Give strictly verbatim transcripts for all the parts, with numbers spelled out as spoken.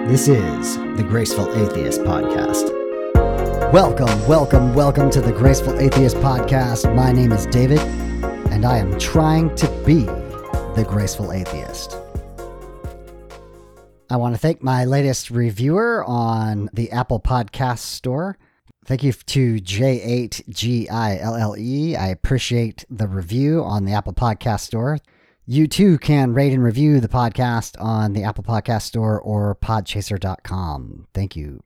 This is the Graceful Atheist Podcast. Welcome, welcome, welcome to the Graceful Atheist Podcast. My name is David, and I am trying to be the Graceful Atheist. I want to thank my latest reviewer on the Apple Podcast Store. Thank you to J eight G I L L E. I appreciate the review on the Apple Podcast Store. You too can rate and review the podcast on the Apple Podcast Store or podchaser dot com. Thank you.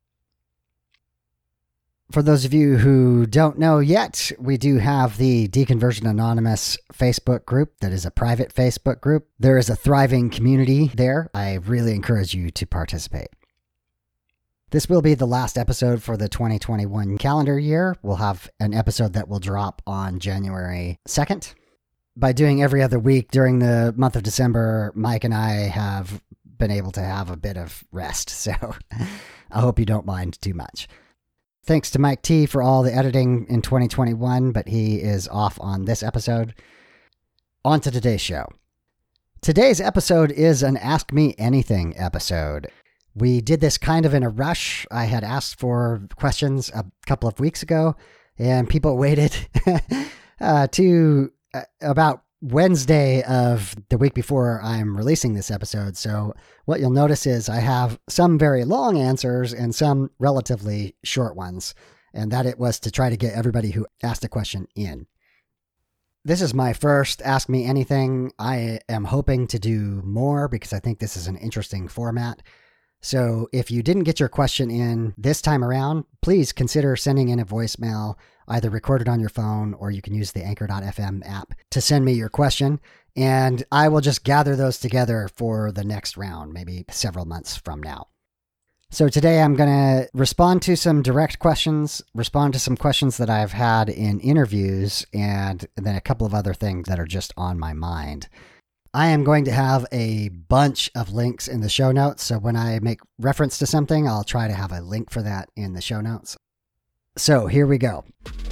For those of you who don't know yet, we do have the Deconversion Anonymous Facebook group that is a private Facebook group. There is a thriving community there. I really encourage you to participate. This will be the last episode for the twenty twenty-one calendar year. We'll have an episode that will drop on January second. By doing every other week during the month of December, Mike and I have been able to have a bit of rest, so I hope you don't mind too much. Thanks to Mike T for all the editing in twenty twenty-one, but he is off on this episode. On to today's show. Today's episode is an Ask Me Anything episode. We did this kind of in a rush. I had asked for questions a couple of weeks ago, and people waited uh, to uh, about Wednesday of the week before I'm releasing this episode. So what you'll notice is I have some very long answers and some relatively short ones, and that it was to try to get everybody who asked a question in. This is my first Ask Me Anything. I am hoping to do more because I think this is an interesting format. So if you didn't get your question in this time around, please consider sending in a voicemail, either recorded on your phone or you can use the anchor dot f m app to send me your question. And I will just gather those together for the next round, maybe several months from now. So today I'm going to respond to some direct questions, respond to some questions that I've had in interviews, and then a couple of other things that are just on my mind. I am going to have a bunch of links in the show notes, so when I make reference to something, I'll try to have a link for that in the show notes. So here we go.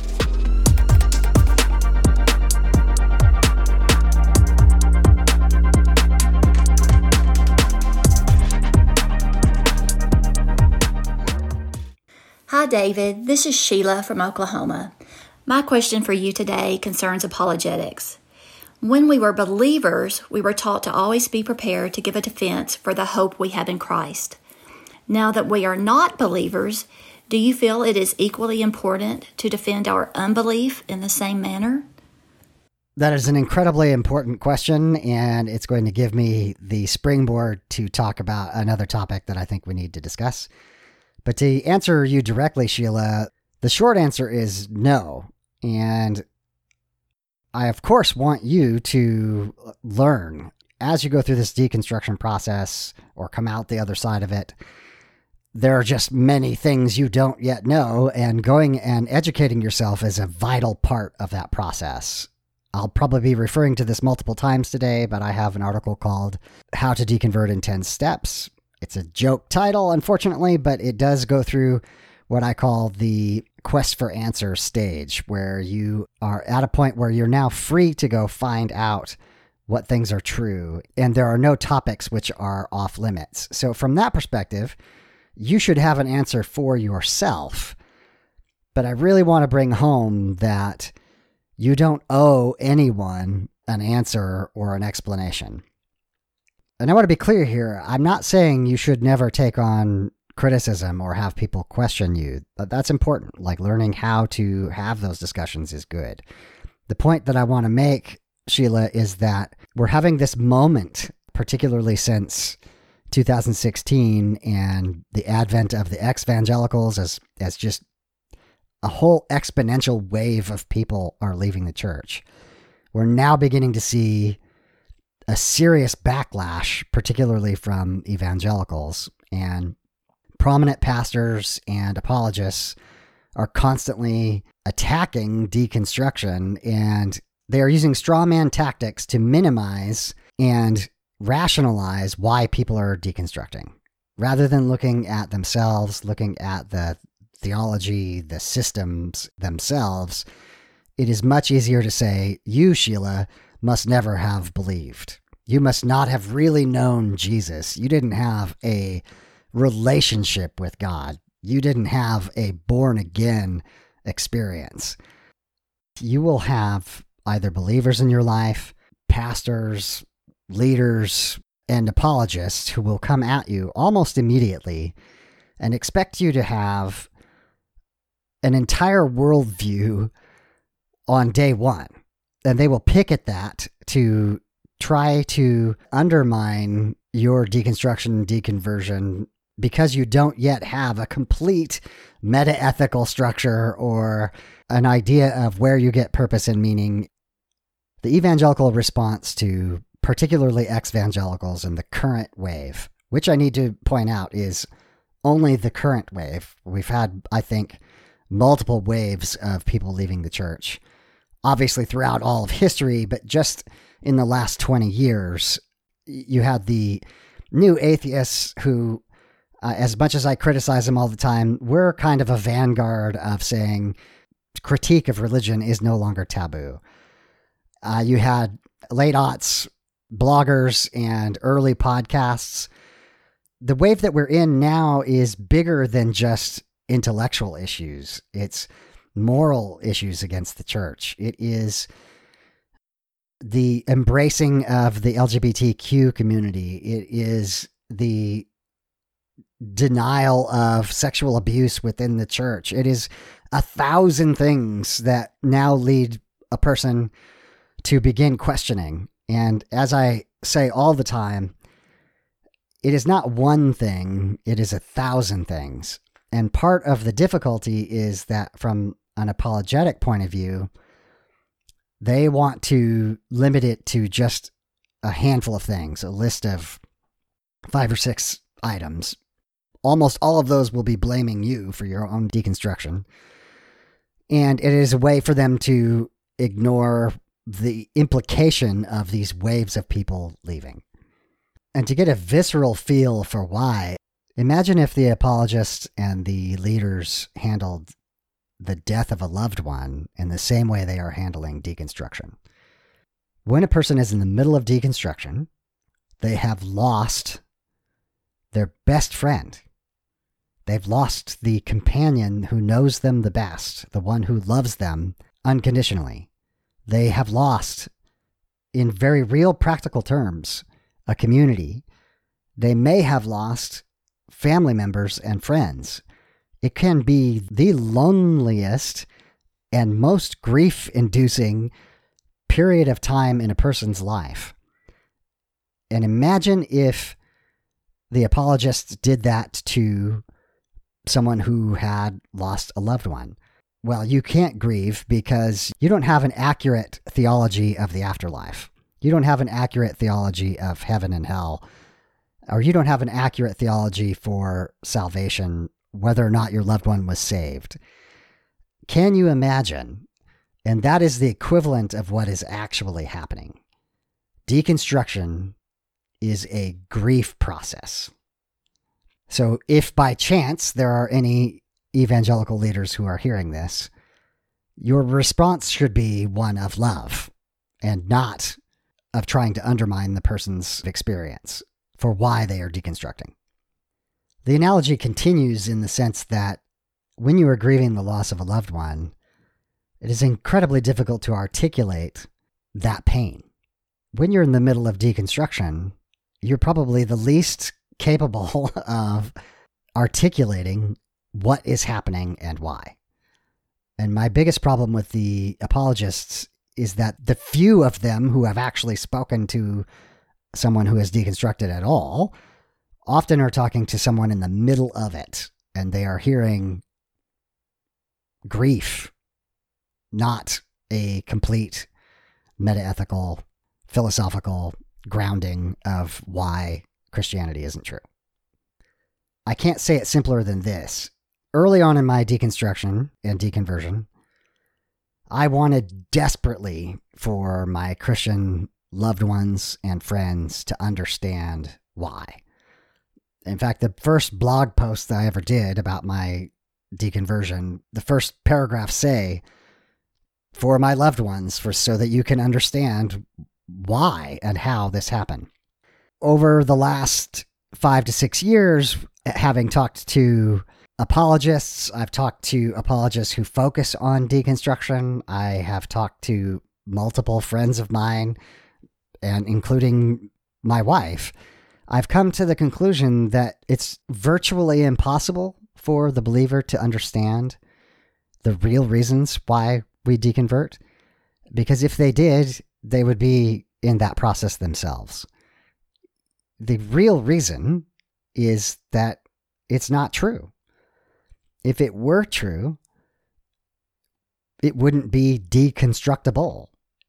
Hi, David. This is Sheila from Oklahoma. My question for you today concerns apologetics. When we were believers, we were taught to always be prepared to give a defense for the hope we have in Christ. Now that we are not believers, do you feel it is equally important to defend our unbelief in the same manner? That is an incredibly important question, and it's going to give me the springboard to talk about another topic that I think we need to discuss. But to answer you directly, Sheila, the short answer is no. And I, of course, want you to learn as you go through this deconstruction process or come out the other side of it. There are just many things you don't yet know, and going and educating yourself is a vital part of that process. I'll probably be referring to this multiple times today, but I have an article called How to Deconvert in ten Steps. It's a joke title, unfortunately, but it does go through what I call the quest for answers stage, where you are at a point where you're now free to go find out what things are true, and there are no topics which are off limits. So from that perspective, you should have an answer for yourself. But I really want to bring home that you don't owe anyone an answer or an explanation. And I want to be clear here. I'm not saying you should never take on criticism or have people question you. But that's important. Like, learning how to have those discussions is good. The point that I want to make, Sheila, is that we're having this moment, particularly since two thousand sixteen and the advent of the ex-evangelicals, as, as just a whole exponential wave of people are leaving the church. We're now beginning to see a serious backlash, particularly from evangelicals, and prominent pastors and apologists are constantly attacking deconstruction, and they are using straw man tactics to minimize and rationalize why people are deconstructing, rather than looking at themselves, looking at the theology, the systems themselves. It is much easier to say, you, Sheila, must never have believed. You must not have really known Jesus. You didn't have a relationship with God. You didn't have a born-again experience. You will have either believers in your life, pastors, leaders, and apologists who will come at you almost immediately and expect you to have an entire worldview on day one. And they will pick at that to try to undermine your deconstruction, deconversion, because you don't yet have a complete meta-ethical structure or an idea of where you get purpose and meaning. The evangelical response to particularly ex-evangelicals in the current wave, which I need to point out is only the current wave. We've had, I think, multiple waves of people leaving the church, obviously throughout all of history, but just in the last twenty years, you had the new atheists who, uh, as much as I criticize them all the time, we're kind of a vanguard of saying critique of religion is no longer taboo. Uh, you had late aughts bloggers and early podcasts. The wave that we're in now is bigger than just intellectual issues. It's moral issues against the church. It is the embracing of the L G B T Q community. It is the denial of sexual abuse within the church. It is a thousand things that now lead a person to begin questioning. And as I say all the time, it is not one thing, it is a thousand things. And part of the difficulty is that from an apologetic point of view, they want to limit it to just a handful of things, a list of five or six items. Almost all of those will be blaming you for your own deconstruction. And it is a way for them to ignore the implication of these waves of people leaving. And to get a visceral feel for why, imagine if the apologists and the leaders handled the death of a loved one in the same way they are handling deconstruction. When a person is in the middle of deconstruction, they have lost their best friend. They've lost the companion who knows them the best, the one who loves them unconditionally. They have lost, in very real practical terms, a community. They may have lost family members and friends. It can be the loneliest and most grief-inducing period of time in a person's life. And imagine if the apologists did that to someone who had lost a loved one. Well, you can't grieve because you don't have an accurate theology of the afterlife. You don't have an accurate theology of heaven and hell, or you don't have an accurate theology for salvation, whether or not your loved one was saved. Can you imagine? And that is the equivalent of what is actually happening. Deconstruction is a grief process. So if by chance there are any evangelical leaders who are hearing this, your response should be one of love and not of trying to undermine the person's experience for why they are deconstructing. The analogy continues in the sense that when you are grieving the loss of a loved one, it is incredibly difficult to articulate that pain. When you're in the middle of deconstruction, you're probably the least capable of articulating what is happening and why. And my biggest problem with the apologists is that the few of them who have actually spoken to someone who has deconstructed at all often are talking to someone in the middle of it, and they are hearing grief, not a complete metaethical, philosophical grounding of why Christianity isn't true. I can't say it simpler than this. Early on in my deconstruction and deconversion, I wanted desperately for my Christian loved ones and friends to understand why. In fact, the first blog post that I ever did about my deconversion, the first paragraphs say, for my loved ones, for so that you can understand why and how this happened. Over the last five to six years, Having talked to apologists, I've talked to apologists who focus on deconstruction. I have talked to multiple friends of mine, and including my wife. I've come to the conclusion that it's virtually impossible for the believer to understand the real reasons why we deconvert, because if they did, they would be in that process themselves. The real reason is that it's not true. If it were true, it wouldn't be deconstructible.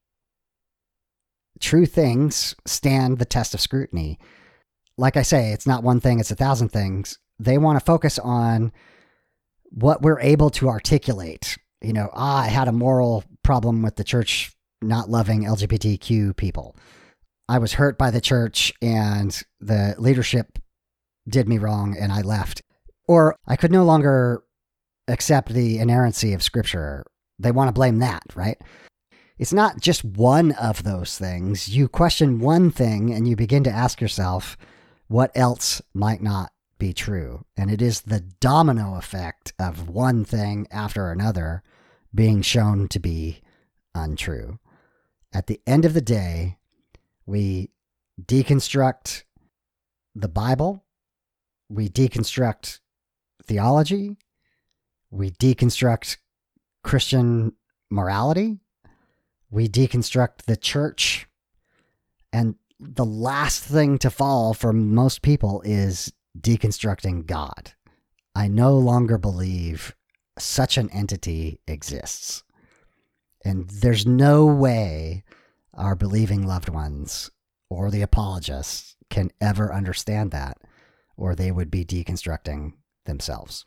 True things stand the test of scrutiny. Like I say, it's not one thing, it's a thousand things. They want to focus on what we're able to articulate. You know, ah, I had a moral problem with the church not loving L G B T Q people. I was hurt by the church and the leadership did me wrong and I left. Or I could no longer accept the inerrancy of Scripture. They want to blame that, right? It's not just one of those things. You question one thing and you begin to ask yourself, what else might not be true? And it is the domino effect of one thing after another being shown to be untrue. At the end of the day, we deconstruct the Bible, we deconstruct theology, we deconstruct Christian morality, we deconstruct the church, and the last thing to fall for most people is deconstructing God. I no longer believe such an entity exists. And there's no way our believing loved ones or the apologists can ever understand that, or they would be deconstructing themselves.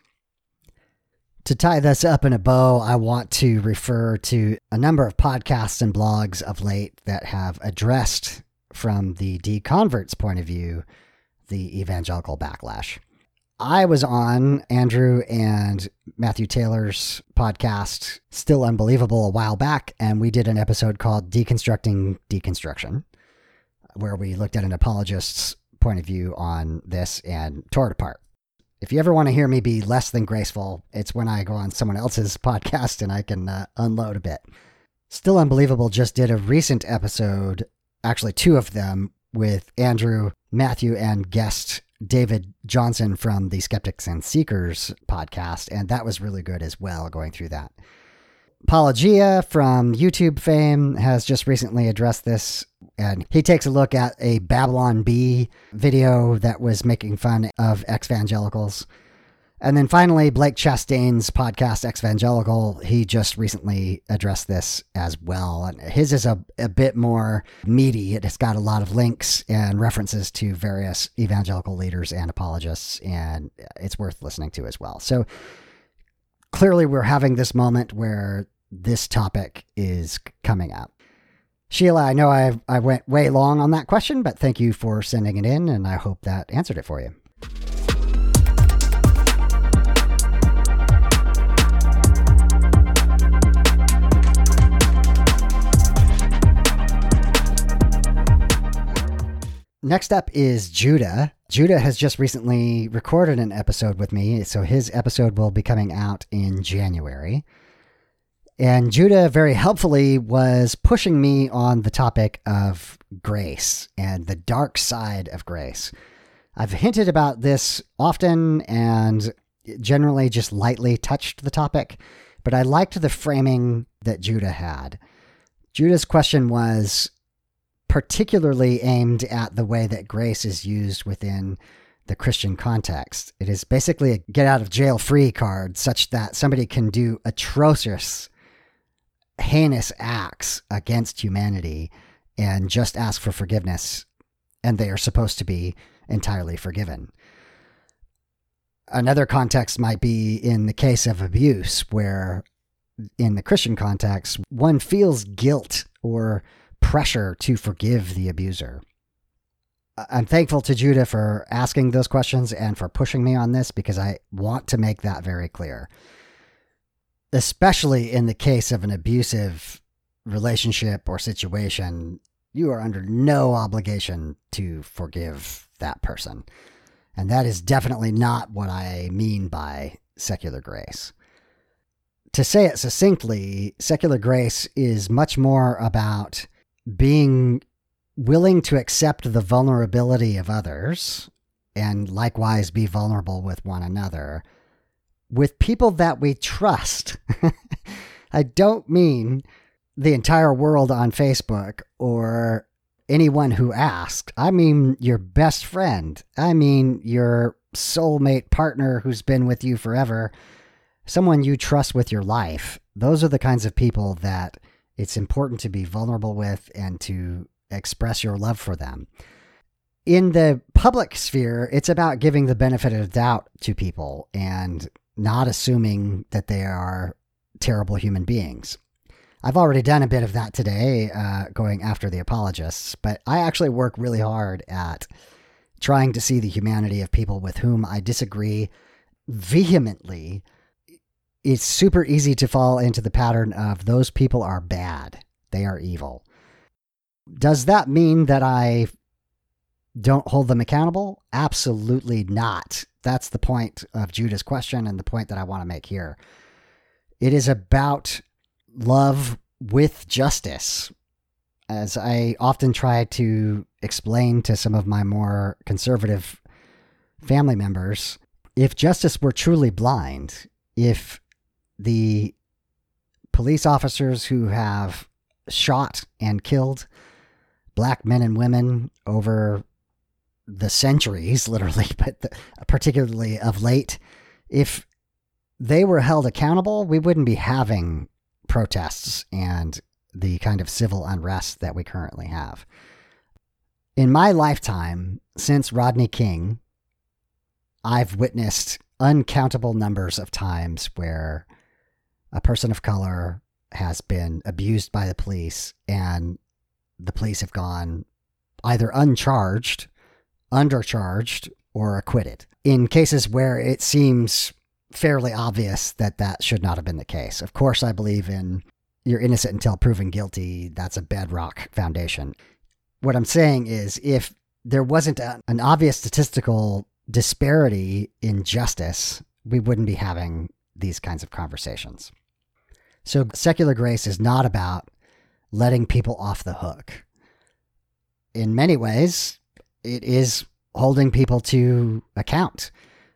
To tie this up in a bow, I want to refer to a number of podcasts and blogs of late that have addressed, from the deconvert's point of view, the evangelical backlash. I was on Andrew and Matthew Taylor's podcast, Still Unbelievable, a while back, and we did an episode called Deconstructing Deconstruction, where we looked at an apologist's point of view on this and tore it apart. If you ever want to hear me be less than graceful, it's when I go on someone else's podcast and I can uh, unload a bit. Still Unbelievable just did a recent episode, actually two of them, with Andrew, Matthew, and guest David Johnson from the Skeptics and Seekers podcast, and that was really good as well, going through that. Apologia from YouTube fame has just recently addressed this, and he takes a look at a Babylon Bee video that was making fun of ex-evangelicals. And then finally, Blake Chastain's podcast, Ex-Evangelical, he just recently addressed this as well. And his is a, a bit more meaty. It has got a lot of links and references to various evangelical leaders and apologists, and it's worth listening to as well. So clearly we're having this moment where this topic is coming up. Sheila, I know I I went way long on that question, but thank you for sending it in, and I hope that answered it for you. Next up is Judah. Judah has just recently recorded an episode with me, so his episode will be coming out in January. And Judah very helpfully was pushing me on the topic of grace and the dark side of grace. I've hinted about this often and generally just lightly touched the topic, but I liked the framing that Judah had. Judah's question was particularly aimed at the way that grace is used within the Christian context. It is basically a get out of jail free card, such that somebody can do atrocious, heinous acts against humanity and just ask for forgiveness, and they are supposed to be entirely forgiven. Another context might be in the case of abuse, where in the Christian context, one feels guilt or pressure to forgive the abuser. I'm thankful to Judah for asking those questions and for pushing me on this, because I want to make that very clear. Especially in the case of an abusive relationship or situation, you are under no obligation to forgive that person. And that is definitely not what I mean by secular grace. To say it succinctly, secular grace is much more about being willing to accept the vulnerability of others and likewise be vulnerable with one another with people that we trust. I don't mean the entire world on Facebook or anyone who asked. I mean your best friend. I mean your soulmate partner who's been with you forever. Someone you trust with your life. Those are the kinds of people that it's important to be vulnerable with and to express your love for them. In the public sphere, it's about giving the benefit of the doubt to people and not assuming that they are terrible human beings. I've already done a bit of that today, uh, going after the apologists, but I actually work really hard at trying to see the humanity of people with whom I disagree vehemently. It's super easy to fall into the pattern of those people are bad. They are evil. Does that mean that I don't hold them accountable? Absolutely not. That's the point of Judah's question and the point that I want to make here. It is about love with justice. As I often try to explain to some of my more conservative family members, if justice were truly blind, if the police officers who have shot and killed black men and women over the centuries, literally, but the, particularly of late, if they were held accountable, we wouldn't be having protests and the kind of civil unrest that we currently have. In my lifetime, since Rodney King, I've witnessed uncountable numbers of times where a person of color has been abused by the police and the police have gone either uncharged, undercharged, or acquitted. In cases where it seems fairly obvious that that should not have been the case. Of course, I believe in you're innocent until proven guilty. That's a bedrock foundation. What I'm saying is if there wasn't a, an obvious statistical disparity in justice, we wouldn't be having these kinds of conversations. So secular grace is not about letting people off the hook. In many ways, it is holding people to account.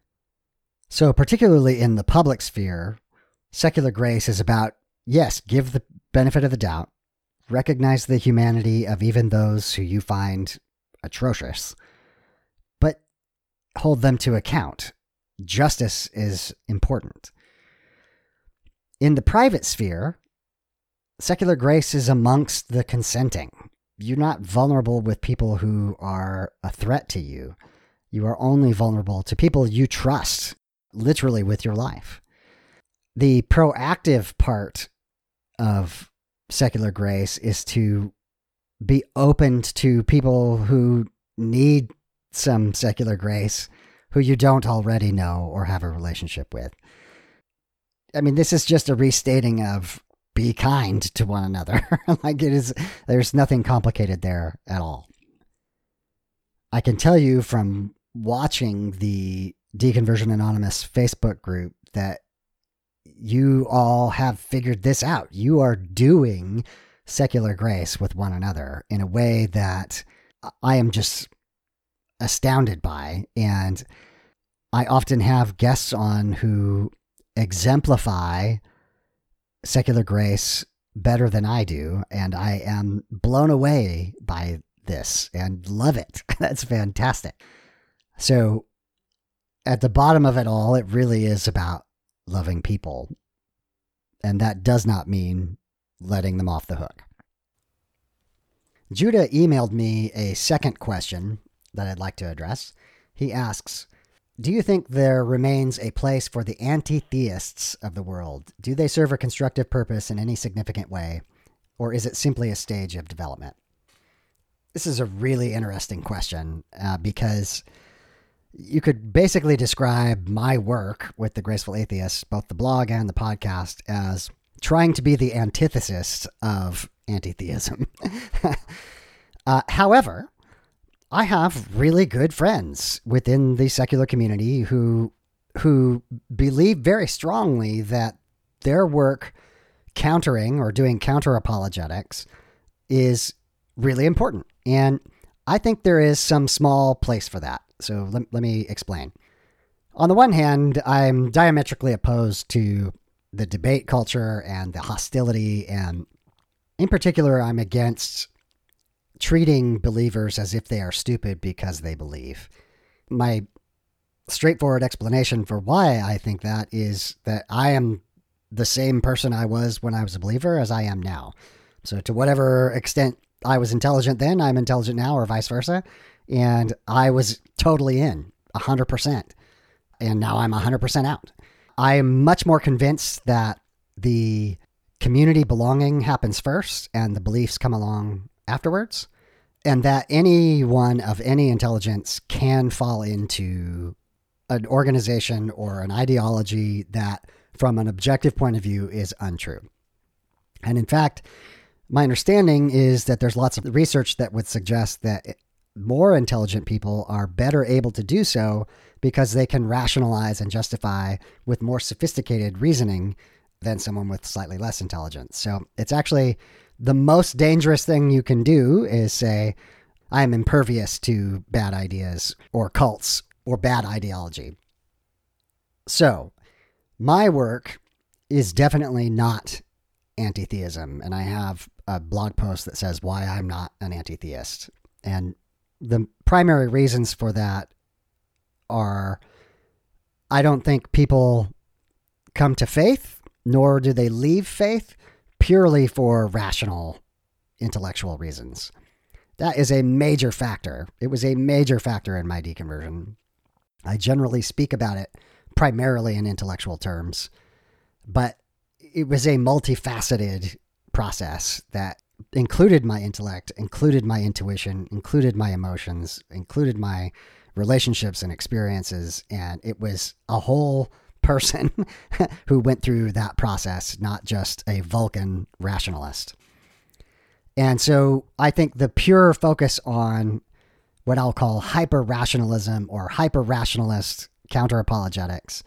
So particularly in the public sphere, secular grace is about, yes, give the benefit of the doubt, recognize the humanity of even those who you find atrocious, but hold them to account. Justice is important. In the private sphere, secular grace is amongst the consenting. You're not vulnerable with people who are a threat to you. You are only vulnerable to people you trust, literally with your life. The proactive part of secular grace is to be open to people who need some secular grace, who you don't already know or have a relationship with. I mean, this is just a restating of be kind to one another. Like it is, there's nothing complicated there at all. I can tell you from watching the Deconversion Anonymous Facebook group that you all have figured this out. You are doing secular grace with one another in a way that I am just astounded by. And I often have guests on who exemplify secular grace better than I do. And I am blown away by this and love it. That's fantastic. So at the bottom of it all, it really is about loving people. And that does not mean letting them off the hook. Judah emailed me a second question that I'd like to address. He asks, do you think there remains a place for the anti-theists of the world? Do they serve a constructive purpose in any significant way, or is it simply a stage of development? This is a really interesting question uh, because you could basically describe my work with the Graceful Atheists, both the blog and the podcast, as trying to be the antithesis of anti-theism. uh, however, I have really good friends within the secular community who who believe very strongly that their work countering or doing counter apologetics is really important. And I think there is some small place for that. So let, let me explain. On the one hand, I'm diametrically opposed to the debate culture and the hostility. And in particular, I'm against treating believers as if they are stupid because they believe. My straightforward explanation for why I think that is that I am the same person I was when I was a believer as I am now. So to whatever extent I was intelligent then, I'm intelligent now, or vice versa. And I was totally in, one hundred percent. And now I'm one hundred percent out. I am much more convinced that the community belonging happens first and the beliefs come along afterwards. And that anyone of any intelligence can fall into an organization or an ideology that, from an objective point of view, is untrue. And in fact, my understanding is that there's lots of research that would suggest that more intelligent people are better able to do so because they can rationalize and justify with more sophisticated reasoning than someone with slightly less intelligence. So it's actually the most dangerous thing you can do is say, I'm impervious to bad ideas or cults or bad ideology. So my work is definitely not anti-theism, and I have a blog post that says why I'm not an anti-theist. And the primary reasons for that are, I don't think people come to faith, nor do they leave faith purely for rational, intellectual reasons. That is a major factor. It was a major factor in my deconversion. I generally speak about it primarily in intellectual terms, but it was a multifaceted process that included my intellect, included my intuition, included my emotions, included my relationships and experiences. And it was a whole person who went through that process, not just a Vulcan rationalist. And so I think the pure focus on what I'll call hyper-rationalism or hyper-rationalist counter-apologetics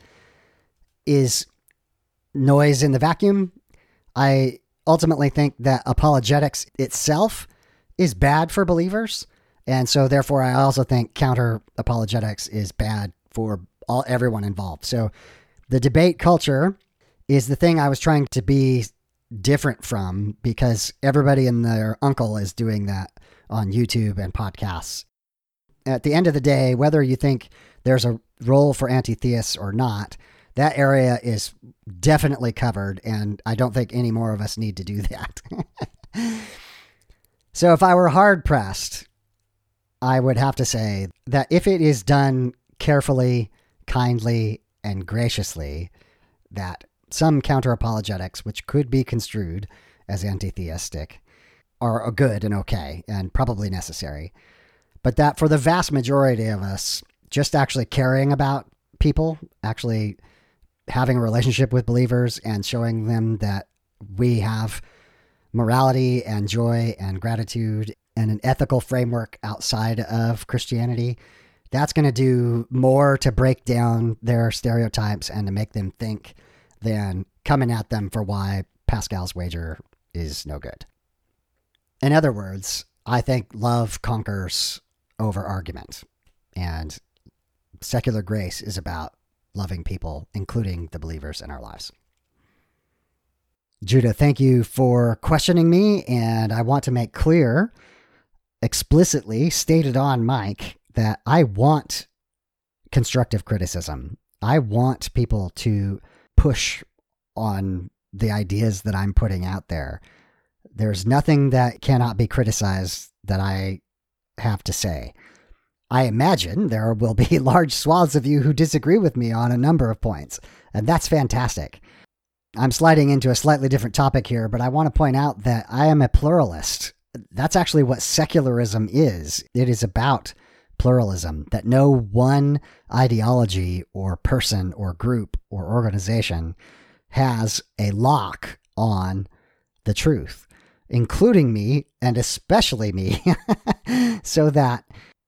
is noise in the vacuum. I ultimately think that apologetics itself is bad for believers. And so therefore, I also think counter-apologetics is bad for all everyone involved. So the debate culture is the thing I was trying to be different from, because everybody and their uncle is doing that on YouTube and podcasts. At the end of the day, whether you think there's a role for anti-theists or not, that area is definitely covered, and I don't think any more of us need to do that. So if I were hard-pressed, I would have to say that if it is done carefully, kindly, and graciously, that some counter-apologetics, which could be construed as anti-theistic, are good and okay and probably necessary. But that for the vast majority of us, just actually caring about people, actually having a relationship with believers and showing them that we have morality and joy and gratitude and an ethical framework outside of Christianity, that's going to do more to break down their stereotypes and to make them think than coming at them for why Pascal's wager is no good. In other words, I think love conquers over argument, and secular grace is about loving people, including the believers in our lives. Judah, thank you for questioning me, and I want to make clear, explicitly stated on mic, that I want constructive criticism. I want people to push on the ideas that I'm putting out there. There's nothing that cannot be criticized that I have to say. I imagine there will be large swaths of you who disagree with me on a number of points, and that's fantastic. I'm sliding into a slightly different topic here, but I want to point out that I am a pluralist. That's actually what secularism is. It is about pluralism, that no one ideology or person or group or organization has a lock on the truth, including me and especially me, so that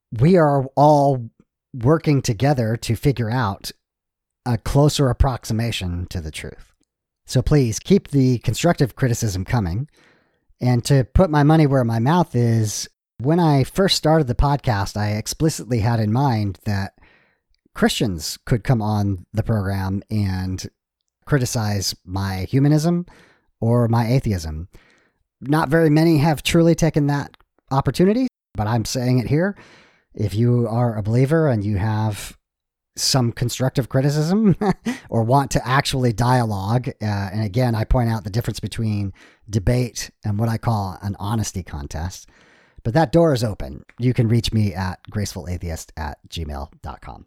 we are all working together to figure out a closer approximation to the truth. So please keep the constructive criticism coming. And to put my money where my mouth is, when I first started the podcast, I explicitly had in mind that Christians could come on the program and criticize my humanism or my atheism. Not very many have truly taken that opportunity, but I'm saying it here. If you are a believer and you have some constructive criticism or want to actually dialogue, uh, and again, I point out the difference between debate and what I call an honesty contest, but that door is open. You can reach me at gracefulatheist at gmail dot com.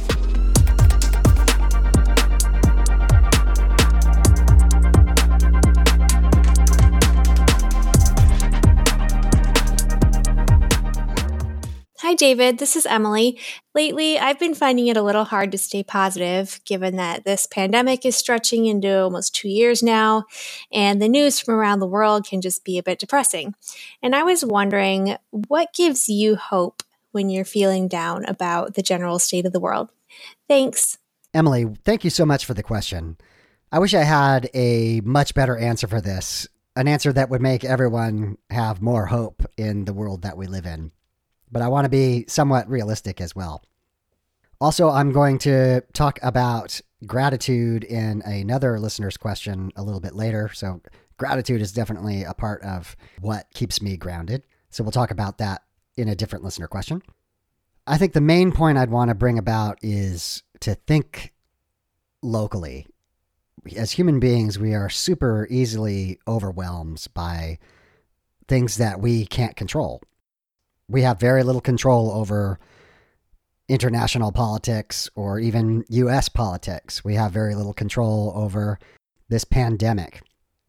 Hi, David. This is Emily. Lately, I've been finding it a little hard to stay positive, given that this pandemic is stretching into almost two years now, and the news from around the world can just be a bit depressing. And I was wondering, what gives you hope when you're feeling down about the general state of the world? Thanks. Emily, thank you so much for the question. I wish I had a much better answer for this, an answer that would make everyone have more hope in the world that we live in. But I want to be somewhat realistic as well. Also, I'm going to talk about gratitude in another listener's question a little bit later. So gratitude is definitely a part of what keeps me grounded. So we'll talk about that in a different listener question. I think the main point I'd want to bring about is to think locally. As human beings, we are super easily overwhelmed by things that we can't control. We have very little control over international politics or even U S politics. We have very little control over this pandemic.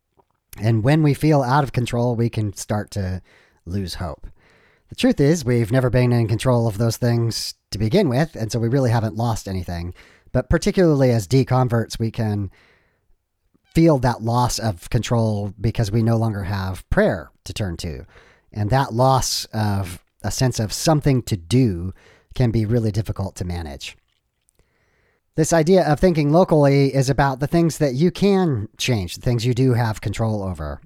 And when we feel out of control, we can start to lose hope. The truth is, we've never been in control of those things to begin with, and so we really haven't lost anything. But particularly as deconverts, we can feel that loss of control because we no longer have prayer to turn to. And that loss of a sense of something to do can be really difficult to manage. This idea of thinking locally is about the things that you can change, the things you do have control over.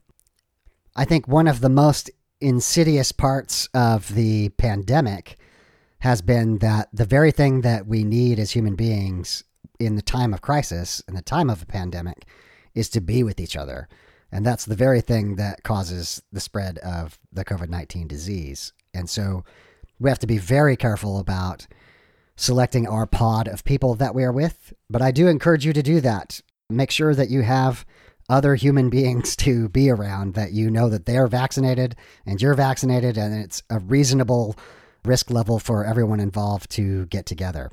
I think one of the most insidious parts of the pandemic has been that the very thing that we need as human beings in the time of crisis, in the time of a pandemic, is to be with each other. And that's the very thing that causes the spread of the covid nineteen disease. And so we have to be very careful about selecting our pod of people that we are with. But I do encourage you to do that. Make sure that you have other human beings to be around, that you know that they're vaccinated and you're vaccinated, and it's a reasonable risk level for everyone involved to get together.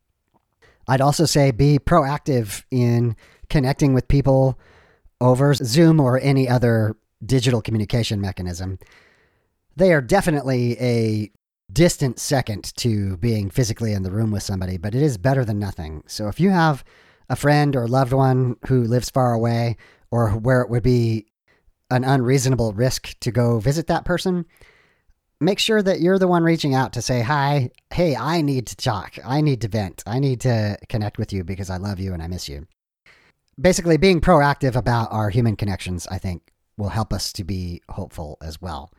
I'd also say be proactive in connecting with people over Zoom or any other digital communication mechanism. They are definitely a distant second to being physically in the room with somebody, but it is better than nothing. So if you have a friend or loved one who lives far away, or where it would be an unreasonable risk to go visit that person, make sure that you're the one reaching out to say, hi, hey, I need to talk. I need to vent. I need to connect with you because I love you and I miss you. Basically, being proactive about our human connections, I think, will help us to be hopeful as well.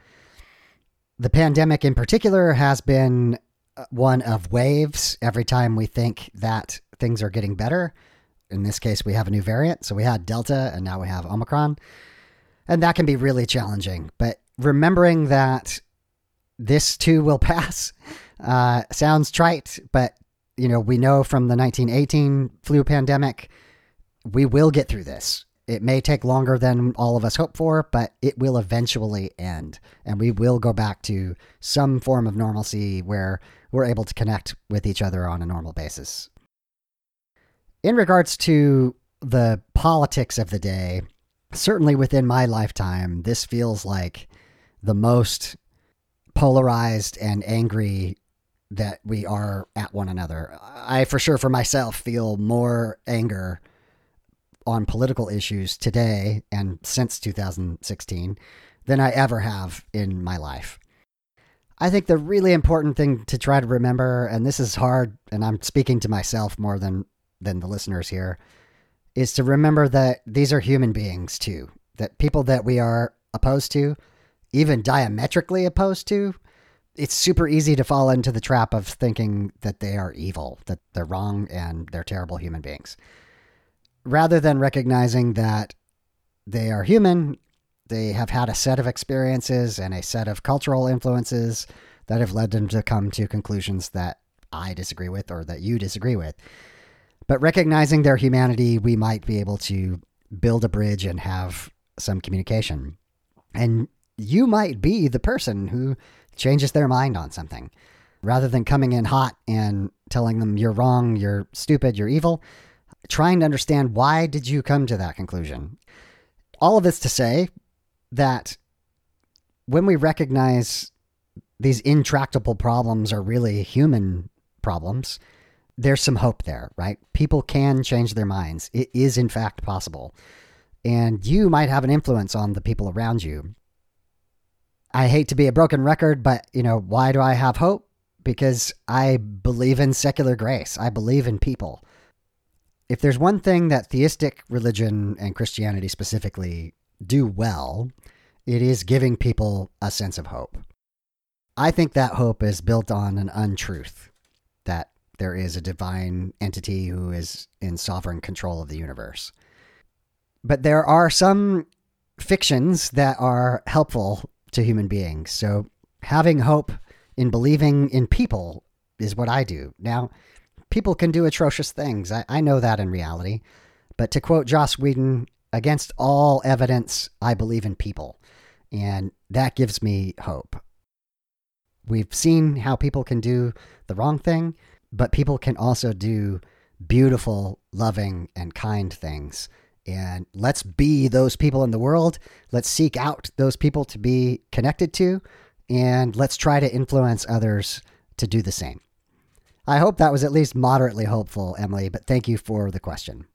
The pandemic in particular has been one of waves. Every time we think that things are getting better, in this case, we have a new variant. So we had Delta and now we have Omicron. And that can be really challenging. But remembering that this too will pass uh, sounds trite, but you know, we know from the nineteen eighteen flu pandemic, we will get through this. It may take longer than all of us hope for, but it will eventually end. And we will go back to some form of normalcy where we're able to connect with each other on a normal basis. In regards to the politics of the day, certainly within my lifetime, this feels like the most polarized and angry that we are at one another. I, for sure, for myself, feel more anger on political issues today and since two thousand sixteen than I ever have in my life. I think the really important thing to try to remember, and this is hard, and I'm speaking to myself more than, than the listeners here, is to remember that these are human beings too. That people that we are opposed to, even diametrically opposed to, it's super easy to fall into the trap of thinking that they are evil, that they're wrong and they're terrible human beings. Rather than recognizing that they are human, they have had a set of experiences and a set of cultural influences that have led them to come to conclusions that I disagree with or that you disagree with. But recognizing their humanity, we might be able to build a bridge and have some communication. And you might be the person who changes their mind on something. Rather than coming in hot and telling them you're wrong, you're stupid, you're evil, trying to understand why did you come to that conclusion. All of this to say that when we recognize these intractable problems are really human problems, there's some hope there, right? People can change their minds. It is in fact possible. And you might have an influence on the people around you. I hate to be a broken record, but, you know, why do I have hope? Because I believe in secular grace. I believe in people. If there's one thing that theistic religion and Christianity specifically do well, it is giving people a sense of hope. I think that hope is built on an untruth, that there is a divine entity who is in sovereign control of the universe. But there are some fictions that are helpful to human beings. So having hope in believing in people is what I do. Now, people can do atrocious things. I, I know that in reality. But to quote Joss Whedon, against all evidence, I believe in people. And that gives me hope. We've seen how people can do the wrong thing, but people can also do beautiful, loving, and kind things. And let's be those people in the world. Let's seek out those people to be connected to, and let's try to influence others to do the same. I hope that was at least moderately hopeful, Emily, but thank you for the question.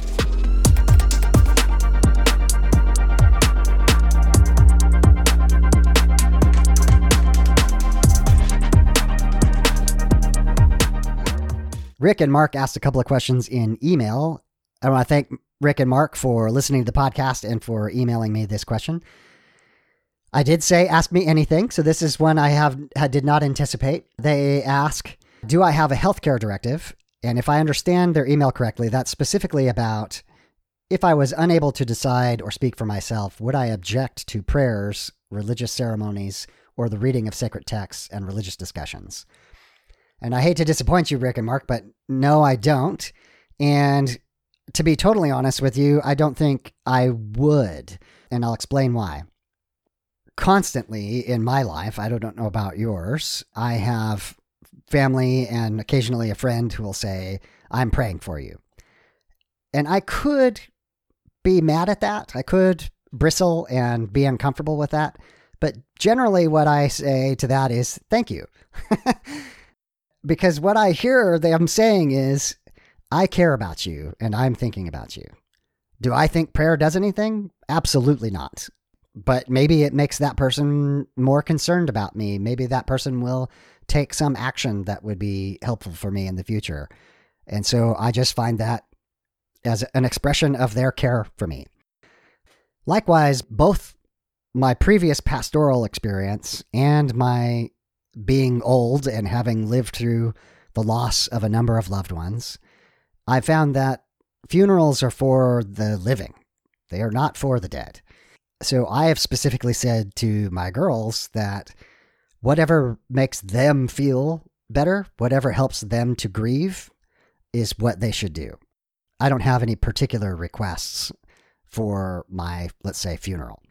Rick and Mark asked a couple of questions in email. I want to thank Rick and Mark for listening to the podcast and for emailing me this question. I did say, ask me anything. So this is one I have I did not anticipate. They ask, do I have a healthcare directive? And if I understand their email correctly, that's specifically about if I was unable to decide or speak for myself, would I object to prayers, religious ceremonies, or the reading of sacred texts and religious discussions? And I hate to disappoint you, Rick and Mark, but no, I don't. And to be totally honest with you, I don't think I would, and I'll explain why. Constantly in my life, I don't know about yours, I have family and occasionally a friend who will say, I'm praying for you. And I could be mad at that. I could bristle and be uncomfortable with that. But generally what I say to that is, thank you. Because what I hear them saying is, I care about you and I'm thinking about you. Do I think prayer does anything? Absolutely not. But maybe it makes that person more concerned about me. Maybe that person will take some action that would be helpful for me in the future. And so I just find that as an expression of their care for me. Likewise, both my previous pastoral experience and my being old and having lived through the loss of a number of loved ones, I found that funerals are for the living. They are not for the dead. So I have specifically said to my girls that whatever makes them feel better, whatever helps them to grieve, is what they should do. I don't have any particular requests for my, let's say, funeral.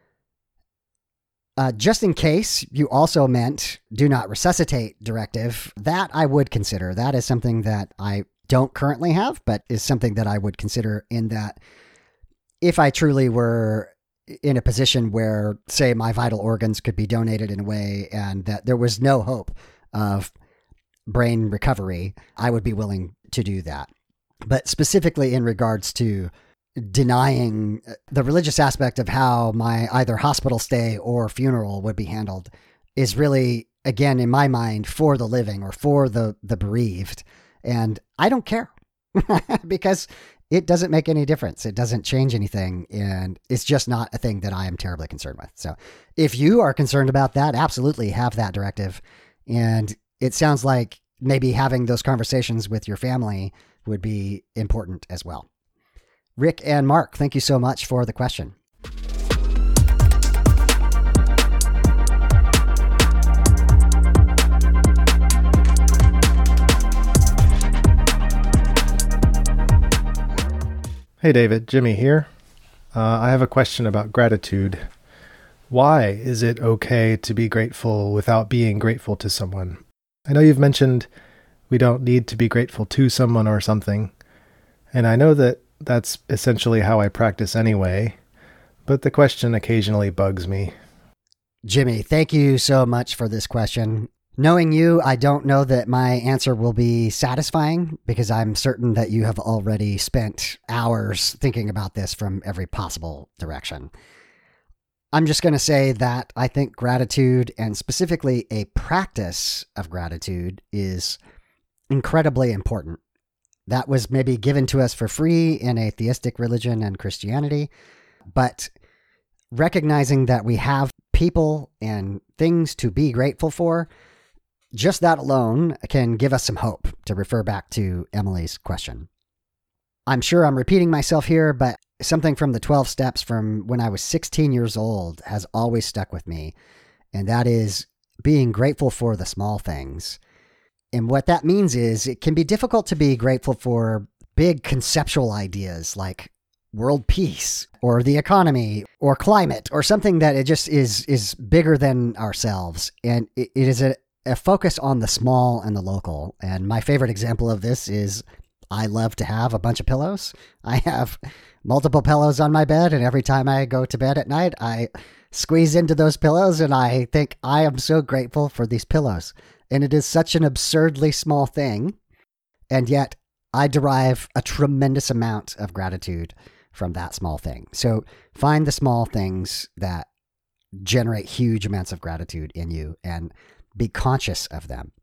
Uh, just in case you also meant do not resuscitate directive, that I would consider. That is something that I don't currently have, but is something that I would consider in that if I truly were in a position where, say, my vital organs could be donated in a way and that there was no hope of brain recovery, I would be willing to do that. But specifically in regards to denying the religious aspect of how my either hospital stay or funeral would be handled is really again, in my mind, for the living or for the, the bereaved. And I don't care because it doesn't make any difference. It doesn't change anything. And it's just not a thing that I am terribly concerned with. So if you are concerned about that, absolutely have that directive. And it sounds like maybe having those conversations with your family would be important as well. Rick and Mark, thank you so much for the question. Hey David, Jimmy here. Uh, I have a question about gratitude. Why is it okay to be grateful without being grateful to someone? I know you've mentioned we don't need to be grateful to someone or something, and I know that that's essentially how I practice anyway, but the question occasionally bugs me. Jimmy, thank you so much for this question. Knowing you, I don't know that my answer will be satisfying because I'm certain that you have already spent hours thinking about this from every possible direction. I'm just going to say that I think gratitude, and specifically a practice of gratitude, is incredibly important. That was maybe given to us for free in a theistic religion and Christianity, but recognizing that we have people and things to be grateful for, just that alone can give us some hope, to refer back to Emily's question. I'm sure I'm repeating myself here, but something from the twelve steps from when I was sixteen years old has always stuck with me, and that is being grateful for the small things. And what that means is it can be difficult to be grateful for big conceptual ideas like world peace or the economy or climate or something that it just is is bigger than ourselves. And it, it is a, a focus on the small and the local. And my favorite example of this is I love to have a bunch of pillows. I have multiple pillows on my bed, and every time I go to bed at night, I squeeze into those pillows and I think I am so grateful for these pillows. And it is such an absurdly small thing, and yet I derive a tremendous amount of gratitude from that small thing. So find the small things that generate huge amounts of gratitude in you and be conscious of them.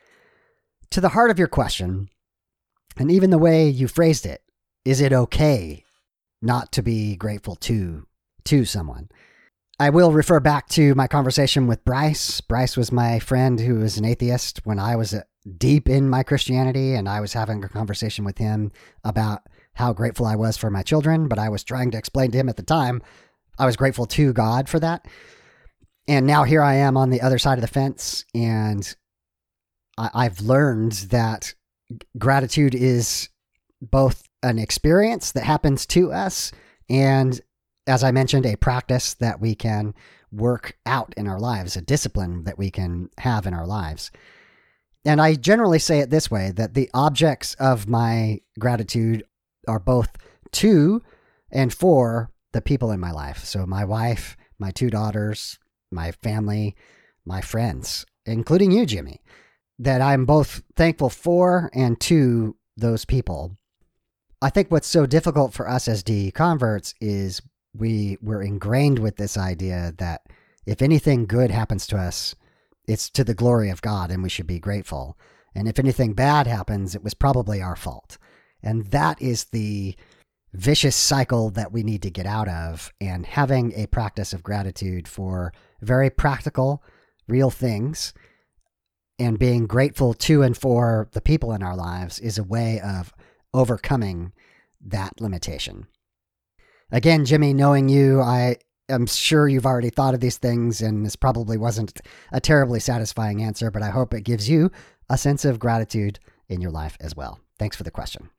To the heart of your question, and even the way you phrased it, is it okay not to be grateful to, to someone? I will refer back to my conversation with Bryce. Bryce was my friend who was an atheist when I was deep in my Christianity, and I was having a conversation with him about how grateful I was for my children, but I was trying to explain to him at the time I was grateful to God for that. And now here I am on the other side of the fence, and I, I've learned that gratitude is both an experience that happens to us and, as I mentioned, a practice that we can work out in our lives, a discipline that we can have in our lives. And I generally say it this way, that the objects of my gratitude are both to and for the people in my life. So my wife, my two daughters, my family, my friends, including you, Jimmy, that I'm both thankful for and to those people. I think what's so difficult for us as deconverts is we were ingrained with this idea that if anything good happens to us, it's to the glory of God and we should be grateful. And if anything bad happens, it was probably our fault. And that is the vicious cycle that we need to get out of. And having a practice of gratitude for very practical, real things and being grateful to and for the people in our lives is a way of overcoming that limitation. Again, Jimmy, knowing you, I am sure you've already thought of these things, and this probably wasn't a terribly satisfying answer, but I hope it gives you a sense of gratitude in your life as well. Thanks for the question.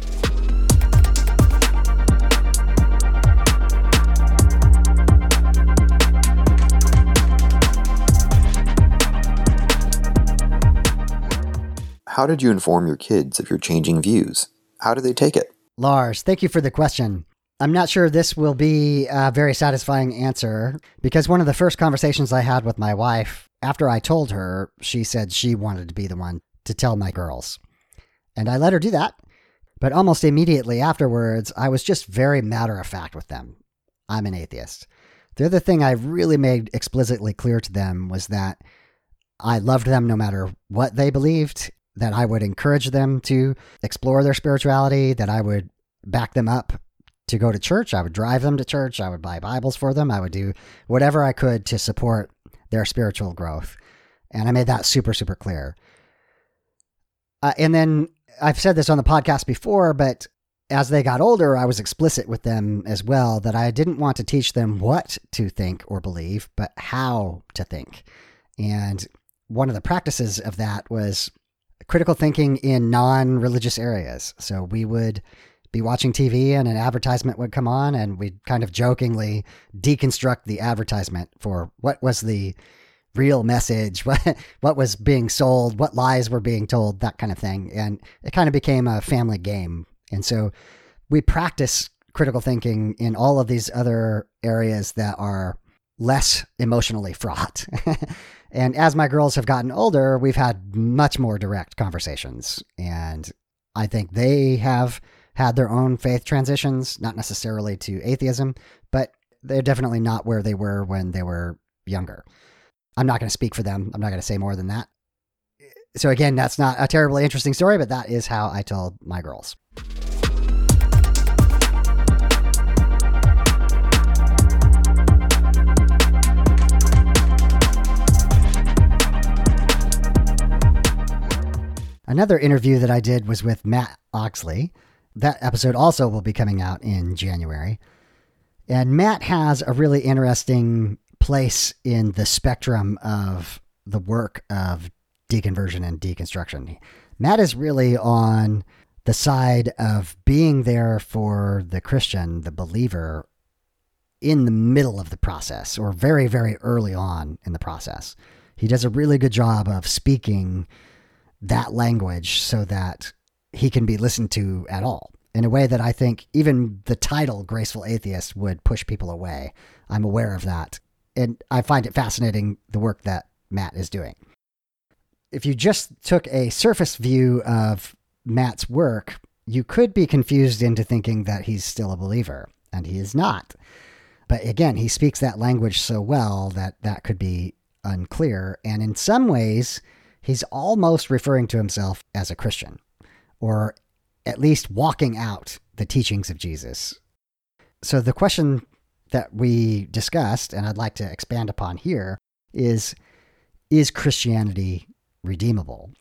How did you inform your kids of your changing views? How did they take it? Lars, thank you for the question. I'm not sure this will be a very satisfying answer because one of the first conversations I had with my wife, after I told her, she said she wanted to be the one to tell my girls. And I let her do that. But almost immediately afterwards, I was just very matter of fact with them. I'm an atheist. The other thing I really made explicitly clear to them was that I loved them no matter what they believed, that I would encourage them to explore their spirituality, that I would back them up to go to church. I would drive them to church. I would buy Bibles for them. I would do whatever I could to support their spiritual growth. And I made that super, super clear. Uh, and then I've said this on the podcast before, but as they got older, I was explicit with them as well that I didn't want to teach them what to think or believe, but how to think. And one of the practices of that was critical thinking in non-religious areas. So we would be watching T V and an advertisement would come on, and we'd kind of jokingly deconstruct the advertisement for what was the real message, what what was being sold, what lies were being told, that kind of thing. And it kind of became a family game. And so we practice critical thinking in all of these other areas that are less emotionally fraught. And as my girls have gotten older, we've had much more direct conversations. And I think they have had their own faith transitions, not necessarily to atheism, but they're definitely not where they were when they were younger. I'm not going to speak for them. I'm not going to say more than that. So again, that's not a terribly interesting story, but that is how I told my girls. Another interview that I did was with Matt Oxley. That episode also will be coming out in January. And Matt has a really interesting place in the spectrum of the work of deconversion and deconstruction. Matt is really on the side of being there for the Christian, the believer, in the middle of the process or very, very early on in the process. He does a really good job of speaking that language so that he can be listened to at all in a way that I think even the title Graceful Atheist would push people away. I'm aware of that. And I find it fascinating, the work that Matt is doing. If you just took a surface view of Matt's work, you could be confused into thinking that he's still a believer, and he is not. But again, he speaks that language so well that that could be unclear. And in some ways, he's almost referring to himself as a Christian, or at least walking out the teachings of Jesus. So the question that we discussed, and I'd like to expand upon here, is, is Christianity redeemable?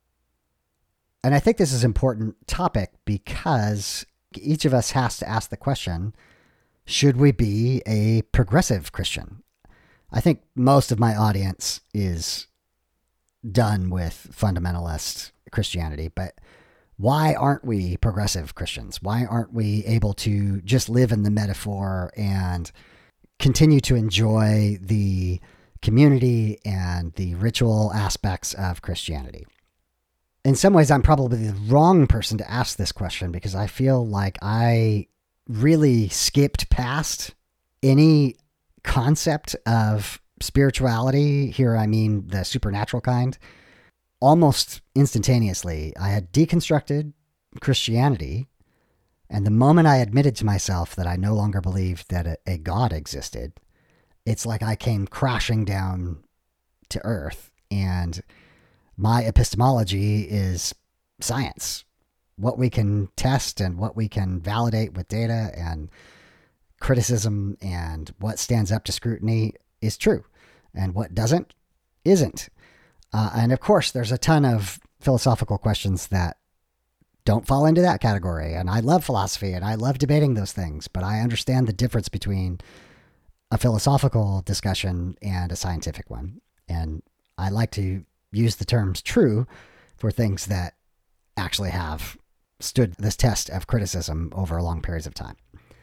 And I think this is an important topic because each of us has to ask the question, should we be a progressive Christian? I think most of my audience is done with fundamentalist Christianity, but why aren't we progressive Christians? Why aren't we able to just live in the metaphor and continue to enjoy the community and the ritual aspects of Christianity? In some ways, I'm probably the wrong person to ask this question because I feel like I really skipped past any concept of spirituality. Here, I mean the supernatural kind. Almost instantaneously, I had deconstructed Christianity, and the moment I admitted to myself that I no longer believed that a, a God existed, it's like I came crashing down to earth, and my epistemology is science. What we can test and what we can validate with data and criticism, and what stands up to scrutiny is true, and what doesn't isn't. Uh, and of course, there's a ton of philosophical questions that don't fall into that category. And I love philosophy and I love debating those things, but I understand the difference between a philosophical discussion and a scientific one. And I like to use the terms true for things that actually have stood this test of criticism over long periods of time.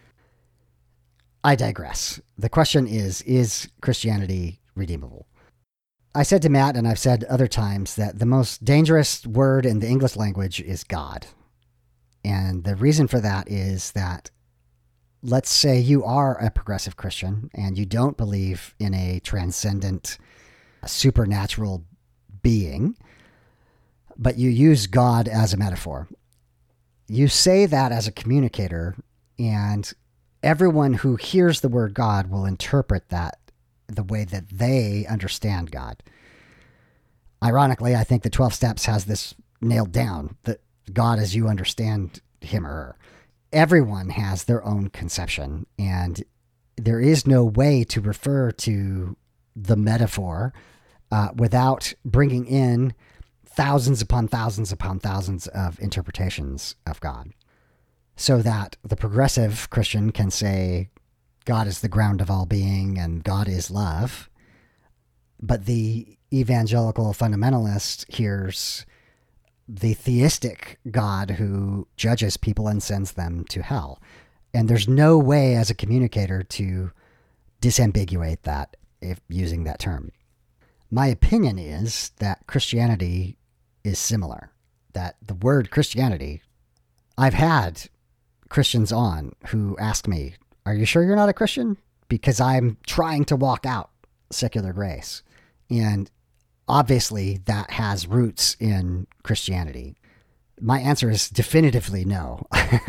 I digress. The question is, is Christianity redeemable? I said to Matt, and I've said other times, that the most dangerous word in the English language is God. And the reason for that is that, let's say you are a progressive Christian and you don't believe in a transcendent, supernatural being, but you use God as a metaphor. You say that as a communicator, and everyone who hears the word God will interpret that the way that they understand God. Ironically, I think the twelve Steps has this nailed down, that God as you understand him or her. Everyone has their own conception, and there is no way to refer to the metaphor uh, without bringing in thousands upon thousands upon thousands of interpretations of God. So that the progressive Christian can say, God is the ground of all being and God is love. But the evangelical fundamentalist hears the theistic God who judges people and sends them to hell. And there's no way as a communicator to disambiguate that if using that term. My opinion is that Christianity is similar, that the word Christianity, I've had Christians on who ask me, are you sure you're not a Christian? Because I'm trying to walk out secular grace. And obviously that has roots in Christianity. My answer is definitively no.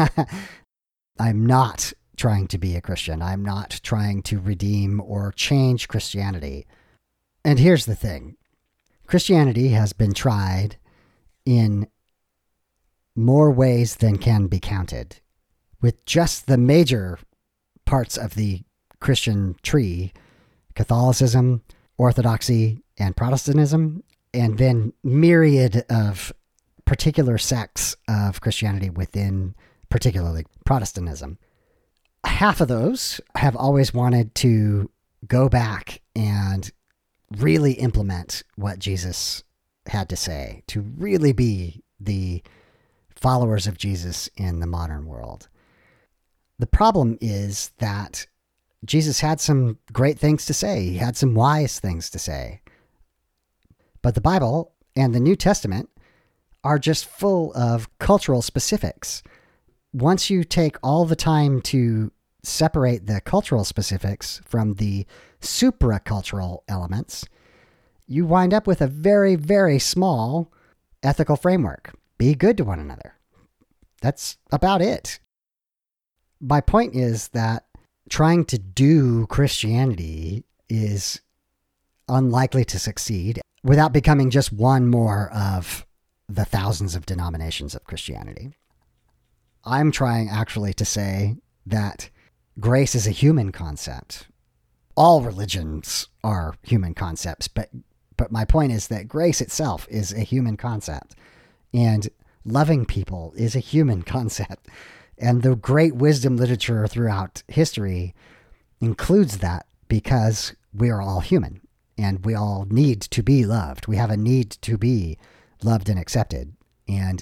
I'm not trying to be a Christian. I'm not trying to redeem or change Christianity. And here's the thing. Christianity has been tried in more ways than can be counted. With just the major parts of the Christian tree, Catholicism, Orthodoxy, and Protestantism, and then myriad of particular sects of Christianity within particularly Protestantism. Half of those have always wanted to go back and really implement what Jesus had to say, to really be the followers of Jesus in the modern world. The problem is that Jesus had some great things to say. He had some wise things to say. But the Bible and the New Testament are just full of cultural specifics. Once you take all the time to separate the cultural specifics from the supracultural elements, you wind up with a very, very small ethical framework. Be good to one another. That's about it. My point is that trying to do Christianity is unlikely to succeed without becoming just one more of the thousands of denominations of Christianity. I'm trying actually to say that grace is a human concept. All religions are human concepts, but but my point is that grace itself is a human concept, and loving people is a human concept. And the great wisdom literature throughout history includes that because we are all human and we all need to be loved. We have a need to be loved and accepted. And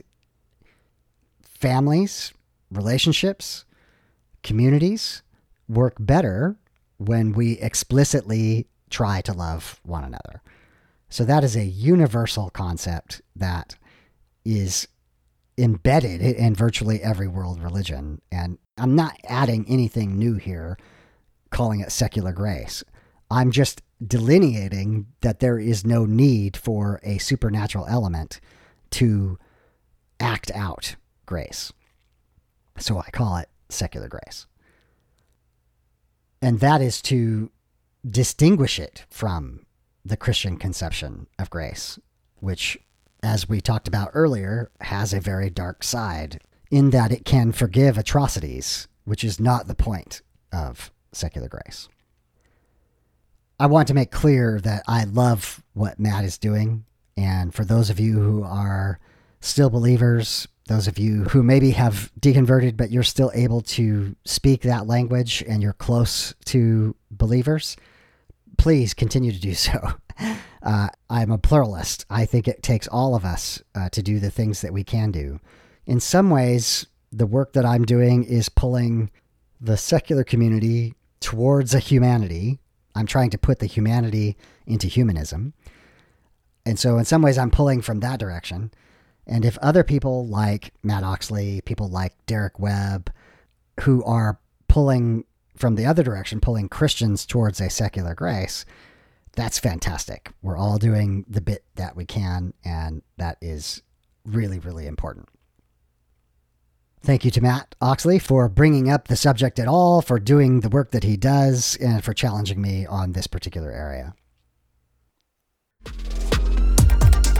families, relationships, communities work better when we explicitly try to love one another. So that is a universal concept that is embedded in virtually every world religion. And I'm not adding anything new here, calling it secular grace. I'm just delineating that there is no need for a supernatural element to act out grace. So I call it secular grace. And that is to distinguish it from the Christian conception of grace, which, as we talked about earlier, has a very dark side in that it can forgive atrocities, which is not the point of secular grace. I want to make clear that I love what Matt is doing. And for those of you who are still believers, those of you who maybe have deconverted, but you're still able to speak that language and you're close to believers, please continue to do so. Uh, I'm a pluralist. I think it takes all of us uh, to do the things that we can do. In some ways, the work that I'm doing is pulling the secular community towards a humanity. I'm trying to put the humanity into humanism. And so in some ways, I'm pulling from that direction. And if other people like Matt Oxley, people like Derek Webb, who are pulling from the other direction, pulling Christians towards a secular grace, that's fantastic. We're all doing the bit that we can, and that is really, really important. Thank you to Matt Oxley for bringing up the subject at all, for doing the work that he does, and for challenging me on this particular area.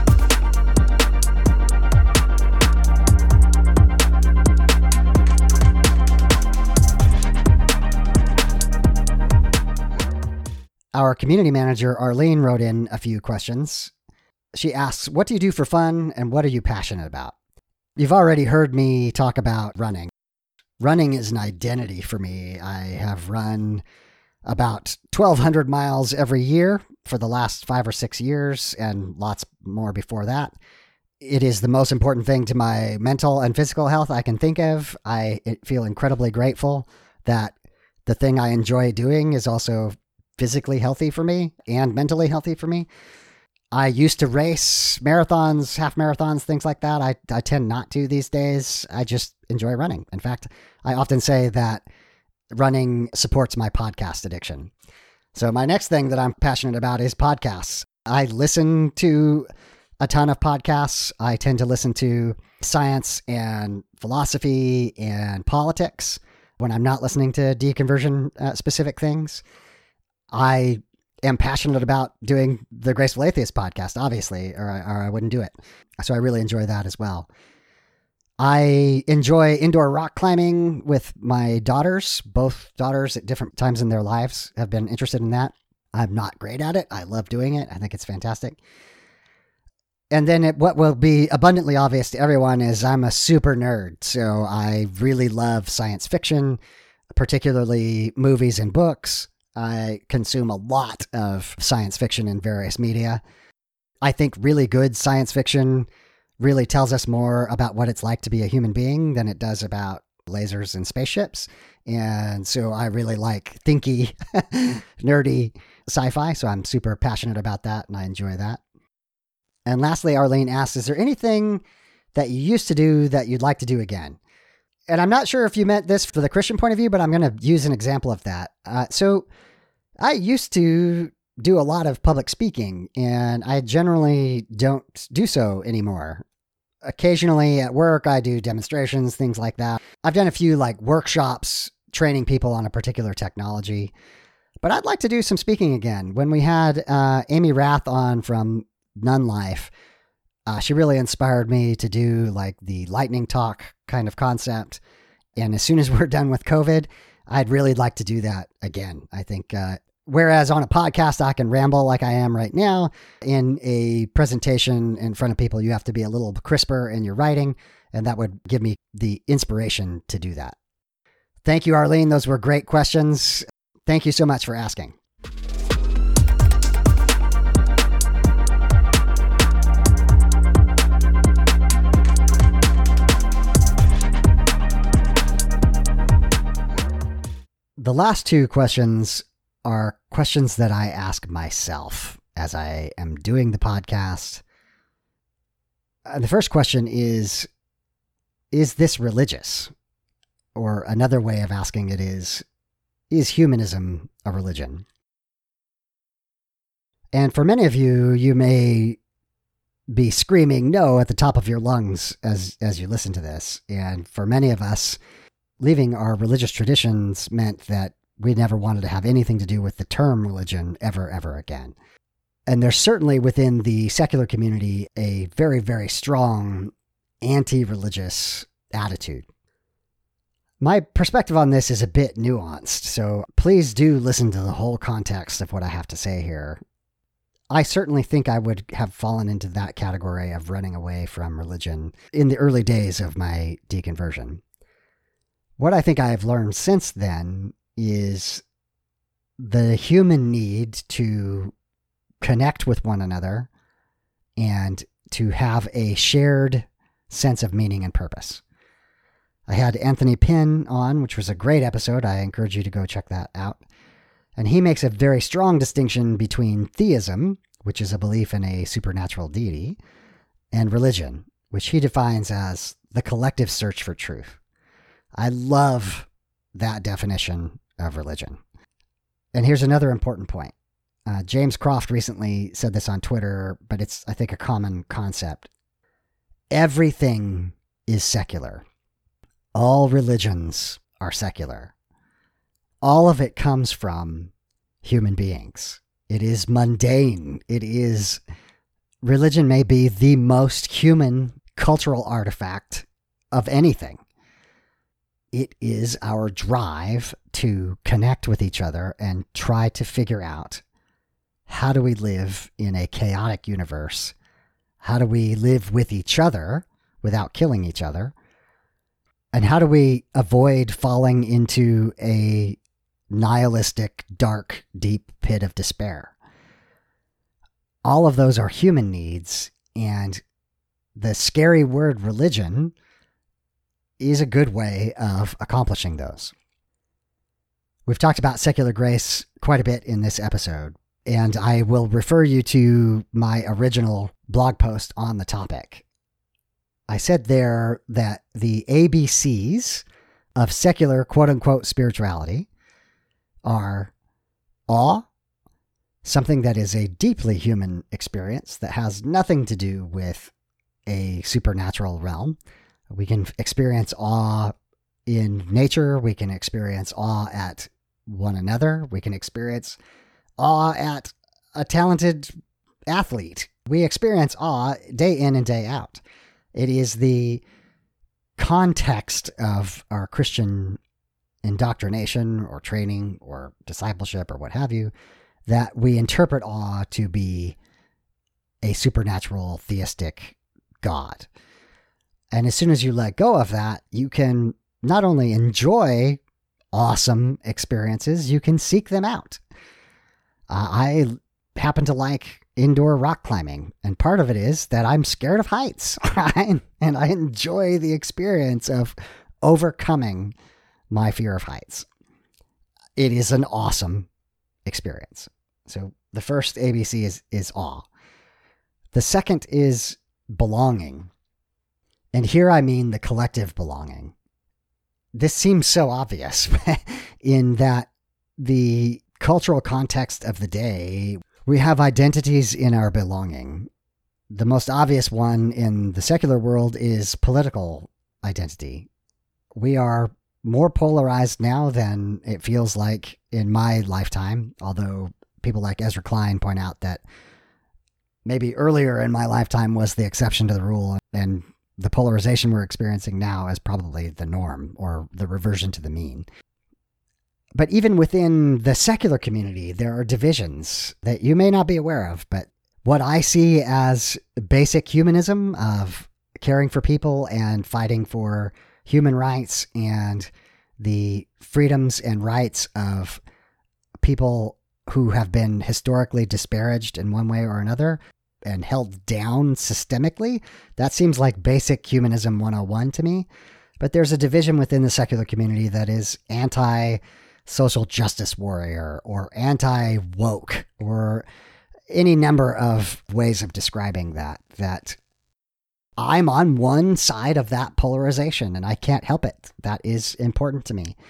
Our community manager, Arlene, wrote in a few questions. She asks, what do you do for fun and what are you passionate about? You've already heard me talk about running. Running is an identity for me. I have run about twelve hundred miles every year for the last five or six years and lots more before that. It is the most important thing to my mental and physical health I can think of. I feel incredibly grateful that the thing I enjoy doing is also physically healthy for me and mentally healthy for me. I used to race marathons, half marathons, things like that. I, I tend not to these days. I just enjoy running. In fact, I often say that running supports my podcast addiction. So my next thing that I'm passionate about is podcasts. I listen to a ton of podcasts. I tend to listen to science and philosophy and politics when I'm not listening to deconversion uh, specific things. I am passionate about doing the Graceful Atheist podcast, obviously, or I, or I wouldn't do it. So I really enjoy that as well. I enjoy indoor rock climbing with my daughters. Both daughters at different times in their lives have been interested in that. I'm not great at it. I love doing it. I think it's fantastic. And then it, what will be abundantly obvious to everyone is I'm a super nerd. So I really love science fiction, particularly movies and books. I consume a lot of science fiction in various media. I think really good science fiction really tells us more about what it's like to be a human being than it does about lasers and spaceships. And so I really like thinky, nerdy sci-fi. So I'm super passionate about that and I enjoy that. And lastly, Arlene asks, is there anything that you used to do that you'd like to do again? And I'm not sure if you meant this for the Christian point of view, but I'm going to use an example of that. Uh, so I used to do a lot of public speaking, and I generally don't do so anymore. Occasionally at work, I do demonstrations, things like that. I've done a few like workshops training people on a particular technology, but I'd like to do some speaking again. When we had uh, Amy Rath on from Nun Life, uh, she really inspired me to do like the lightning talk kind of concept. And as soon as we're done with COVID, I'd really like to do that again. I think, uh, whereas on a podcast, I can ramble like I am right now. In a presentation in front of people, you have to be a little crisper in your writing, and that would give me the inspiration to do that. Thank you, Arlene. Those were great questions. Thank you so much for asking. The last two questions are questions that I ask myself as I am doing the podcast. And the first question is, is this religious? Or another way of asking it is, is humanism a religion? And for many of you, you may be screaming no at the top of your lungs as, as you listen to this. And for many of us, leaving our religious traditions meant that we never wanted to have anything to do with the term religion ever, ever again. And there's certainly within the secular community a very, very strong anti-religious attitude. My perspective on this is a bit nuanced, so please do listen to the whole context of what I have to say here. I certainly think I would have fallen into that category of running away from religion in the early days of my deconversion. What I think I have learned since then is the human need to connect with one another and to have a shared sense of meaning and purpose. I had Anthony Pinn on, which was a great episode. I encourage you to go check that out. And he makes a very strong distinction between theism, which is a belief in a supernatural deity, and religion, which he defines as the collective search for truth. I love that definition of religion. And here's another important point. Uh, James Croft recently said this on Twitter, but it's, I think, a common concept. Everything is secular. All religions are secular. All of it comes from human beings. It is mundane. It is, religion may be the most human cultural artifact of anything. It is our drive to connect with each other and try to figure out how do we live in a chaotic universe? How do we live with each other without killing each other? And how do we avoid falling into a nihilistic, dark, deep pit of despair? All of those are human needs, and the scary word religion is a good way of accomplishing those. We've talked about secular grace quite a bit in this episode, and I will refer you to my original blog post on the topic. I said there that the A B Cs of secular quote-unquote spirituality are awe, something that is a deeply human experience that has nothing to do with a supernatural realm. We can experience awe in nature. We can experience awe at one another. We can experience awe at a talented athlete. We experience awe day in and day out. It is the context of our Christian indoctrination or training or discipleship or what have you that we interpret awe to be a supernatural theistic God. And as soon as you let go of that, you can not only enjoy awesome experiences, you can seek them out. Uh, I happen to like indoor rock climbing, and part of it is that I'm scared of heights, right? And I enjoy the experience of overcoming my fear of heights. It is an awesome experience. So the first A B C is, is awe. The second is belonging. And here I mean the collective belonging. This seems so obvious in that the cultural context of the day, we have identities in our belonging. The most obvious one in the secular world is political identity. We are more polarized now than it feels like in my lifetime, although people like Ezra Klein point out that maybe earlier in my lifetime was the exception to the rule, and the polarization we're experiencing now is probably the norm or the reversion to the mean. But even within the secular community, there are divisions that you may not be aware of. But what I see as basic humanism of caring for people and fighting for human rights and the freedoms and rights of people who have been historically disparaged in one way or another and held down systemically, that seems like basic humanism one oh one to me. But there's a division within the secular community that is anti-social justice warrior or anti-woke or any number of ways of describing that, that I'm on one side of that polarization and I can't help it. That is important to me.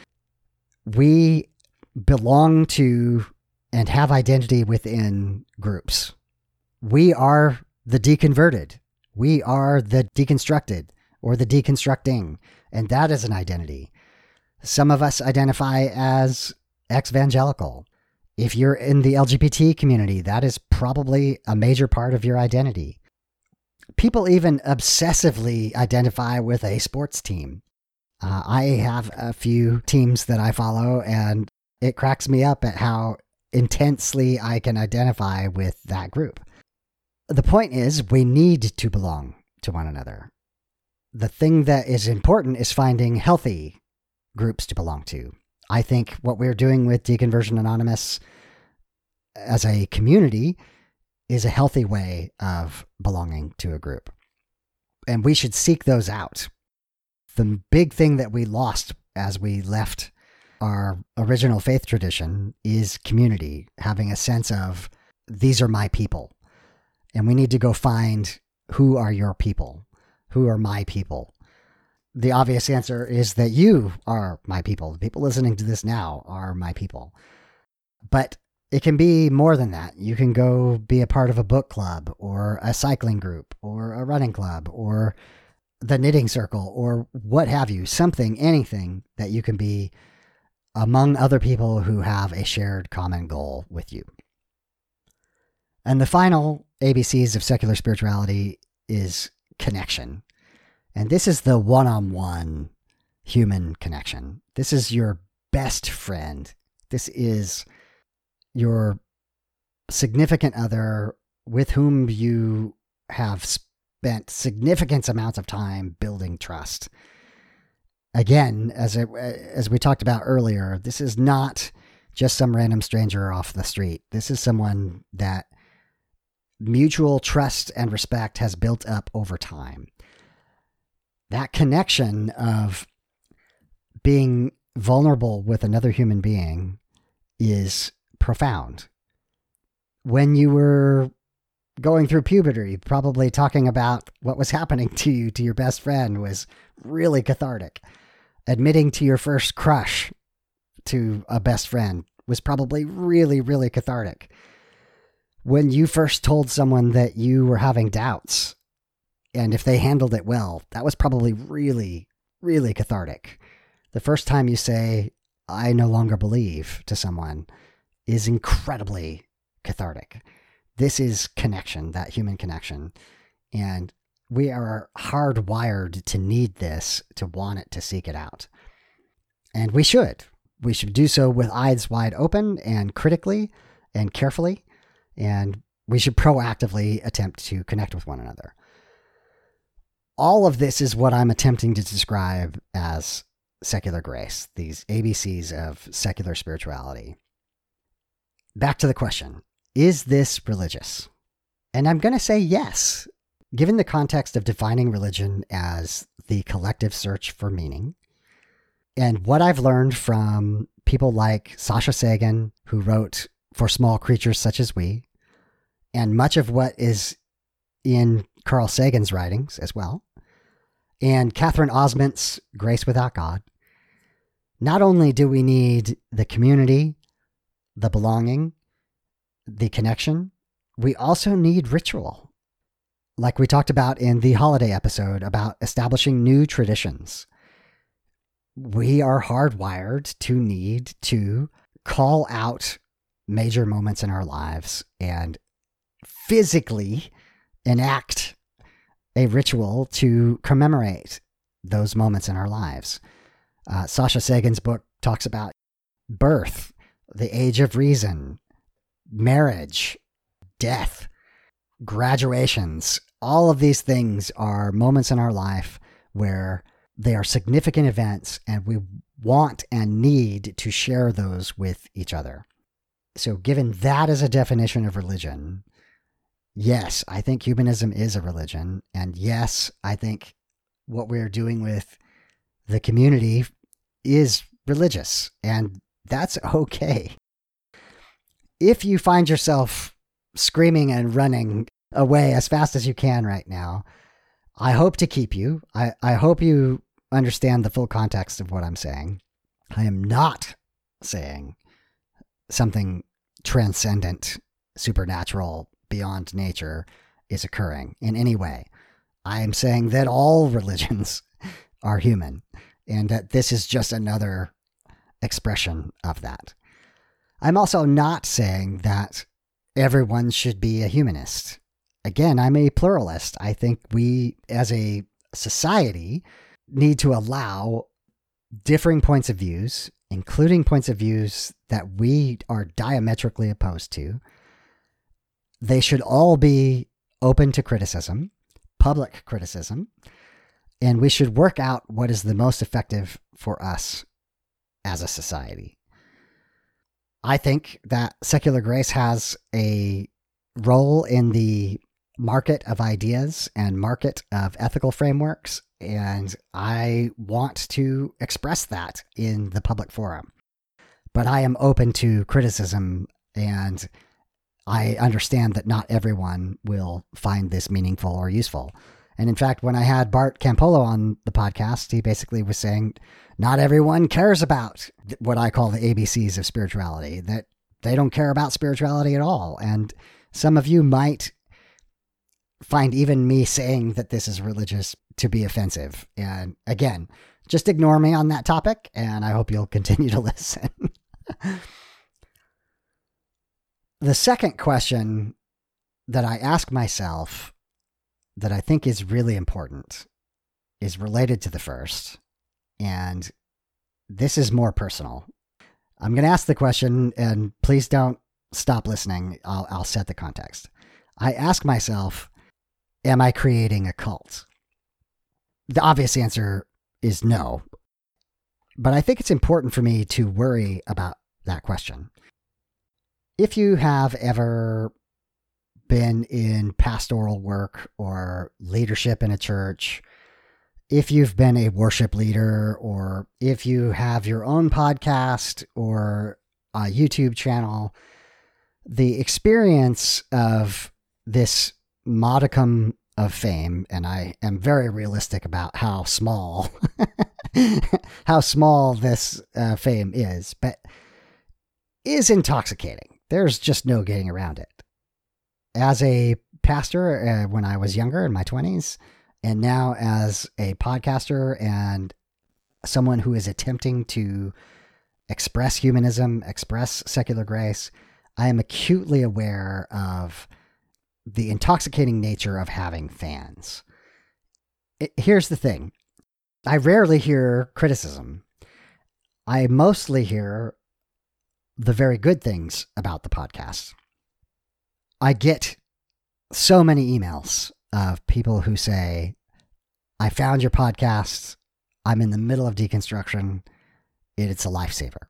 We belong to and have identity within groups. We are the deconverted. We are the deconstructed or the deconstructing. And that is an identity. Some of us identify as ex-evangelical. If you're in the L G B T community, that is probably a major part of your identity. People even obsessively identify with a sports team. Uh, I have a few teams that I follow, and it cracks me up at how intensely I can identify with that group. The point is, we need to belong to one another. The thing that is important is finding healthy groups to belong to. I think what we're doing with Deconversion Anonymous as a community is a healthy way of belonging to a group. And we should seek those out. The big thing that we lost as we left our original faith tradition is community, having a sense of, these are my people. And we need to go find, who are your people? Who are my people? The obvious answer is that you are my people. The people listening to this now are my people. But it can be more than that. You can go be a part of a book club or a cycling group or a running club or the knitting circle or what have you. Something, anything that you can be among other people who have a shared common goal with you. And the final A B Cs of secular spirituality is connection. And this is the one-on-one human connection. This is your best friend. This is your significant other with whom you have spent significant amounts of time building trust. Again, as it, as we talked about earlier, this is not just some random stranger off the street. This is someone that mutual trust and respect has built up over time. That connection of being vulnerable with another human being is profound. When you were going through puberty, probably talking about what was happening to you, to your best friend, was really cathartic. Admitting to your first crush to a best friend was probably really, really cathartic. When you first told someone that you were having doubts, and if they handled it well, that was probably really, really cathartic. The first time you say, I no longer believe, to someone is incredibly cathartic. This is connection, that human connection. And we are hardwired to need this, to want it, to seek it out. And we should. We should do so with eyes wide open and critically and carefully. And we should proactively attempt to connect with one another. All of this is what I'm attempting to describe as secular grace, these A B Cs of secular spirituality. Back to the question, is this religious? And I'm going to say yes. Given the context of defining religion as the collective search for meaning, and what I've learned from people like Sasha Sagan, who wrote For Small Creatures Such as We, and much of what is in Carl Sagan's writings as well, and Catherine Osmond's Grace Without God, not only do we need the community, the belonging, the connection, we also need ritual. Like we talked about in the holiday episode about establishing new traditions. We are hardwired to need to call out major moments in our lives and physically enact a ritual to commemorate those moments in our lives. Uh, Sasha Sagan's book talks about birth, the age of reason, marriage, death, graduations. All of these things are moments in our life where they are significant events and we want and need to share those with each other. So given that as a definition of religion, yes, I think humanism is a religion. And yes, I think what we're doing with the community is religious. And that's okay. If you find yourself screaming and running away as fast as you can right now, I hope to keep you. I, I hope you understand the full context of what I'm saying. I am not saying something transcendent, supernatural, beyond nature is occurring in any way. I am saying that all religions are human and that this is just another expression of that. I'm also not saying that everyone should be a humanist. Again, I'm a pluralist. I think we, as a society, need to allow differing points of views, including points of views that we are diametrically opposed to. They should all be open to criticism, public criticism, and we should work out what is the most effective for us as a society. I think that secular grace has a role in the market of ideas and market of ethical frameworks, and I want to express that in the public forum. But I am open to criticism, and I understand that not everyone will find this meaningful or useful. And in fact, when I had Bart Campolo on the podcast, he basically was saying, not everyone cares about what I call the A B Cs of spirituality, that they don't care about spirituality at all. And some of you might find even me saying that this is religious to be offensive. And again, just ignore me on that topic, and I hope you'll continue to listen. The second question that I ask myself that I think is really important is related to the first, and this is more personal. I'm going to ask the question, and please don't stop listening, I'll, I'll set the context. I ask myself, am I creating a cult? The obvious answer is no. But I think it's important for me to worry about that question. If you have ever been in pastoral work or leadership in a church, if you've been a worship leader, or if you have your own podcast or a YouTube channel, the experience of this modicum of fame, and I am very realistic about how small, how small this uh, fame is, but is intoxicating. There's just no getting around it. As a pastor, uh, when I was younger in my twenties, and now as a podcaster and someone who is attempting to express humanism, express secular grace, I am acutely aware of the intoxicating nature of having fans. It, here's the thing. I rarely hear criticism. I mostly hear the very good things about the podcast. I get so many emails of people who say, I found your podcast. I'm in the middle of deconstruction. It's a lifesaver.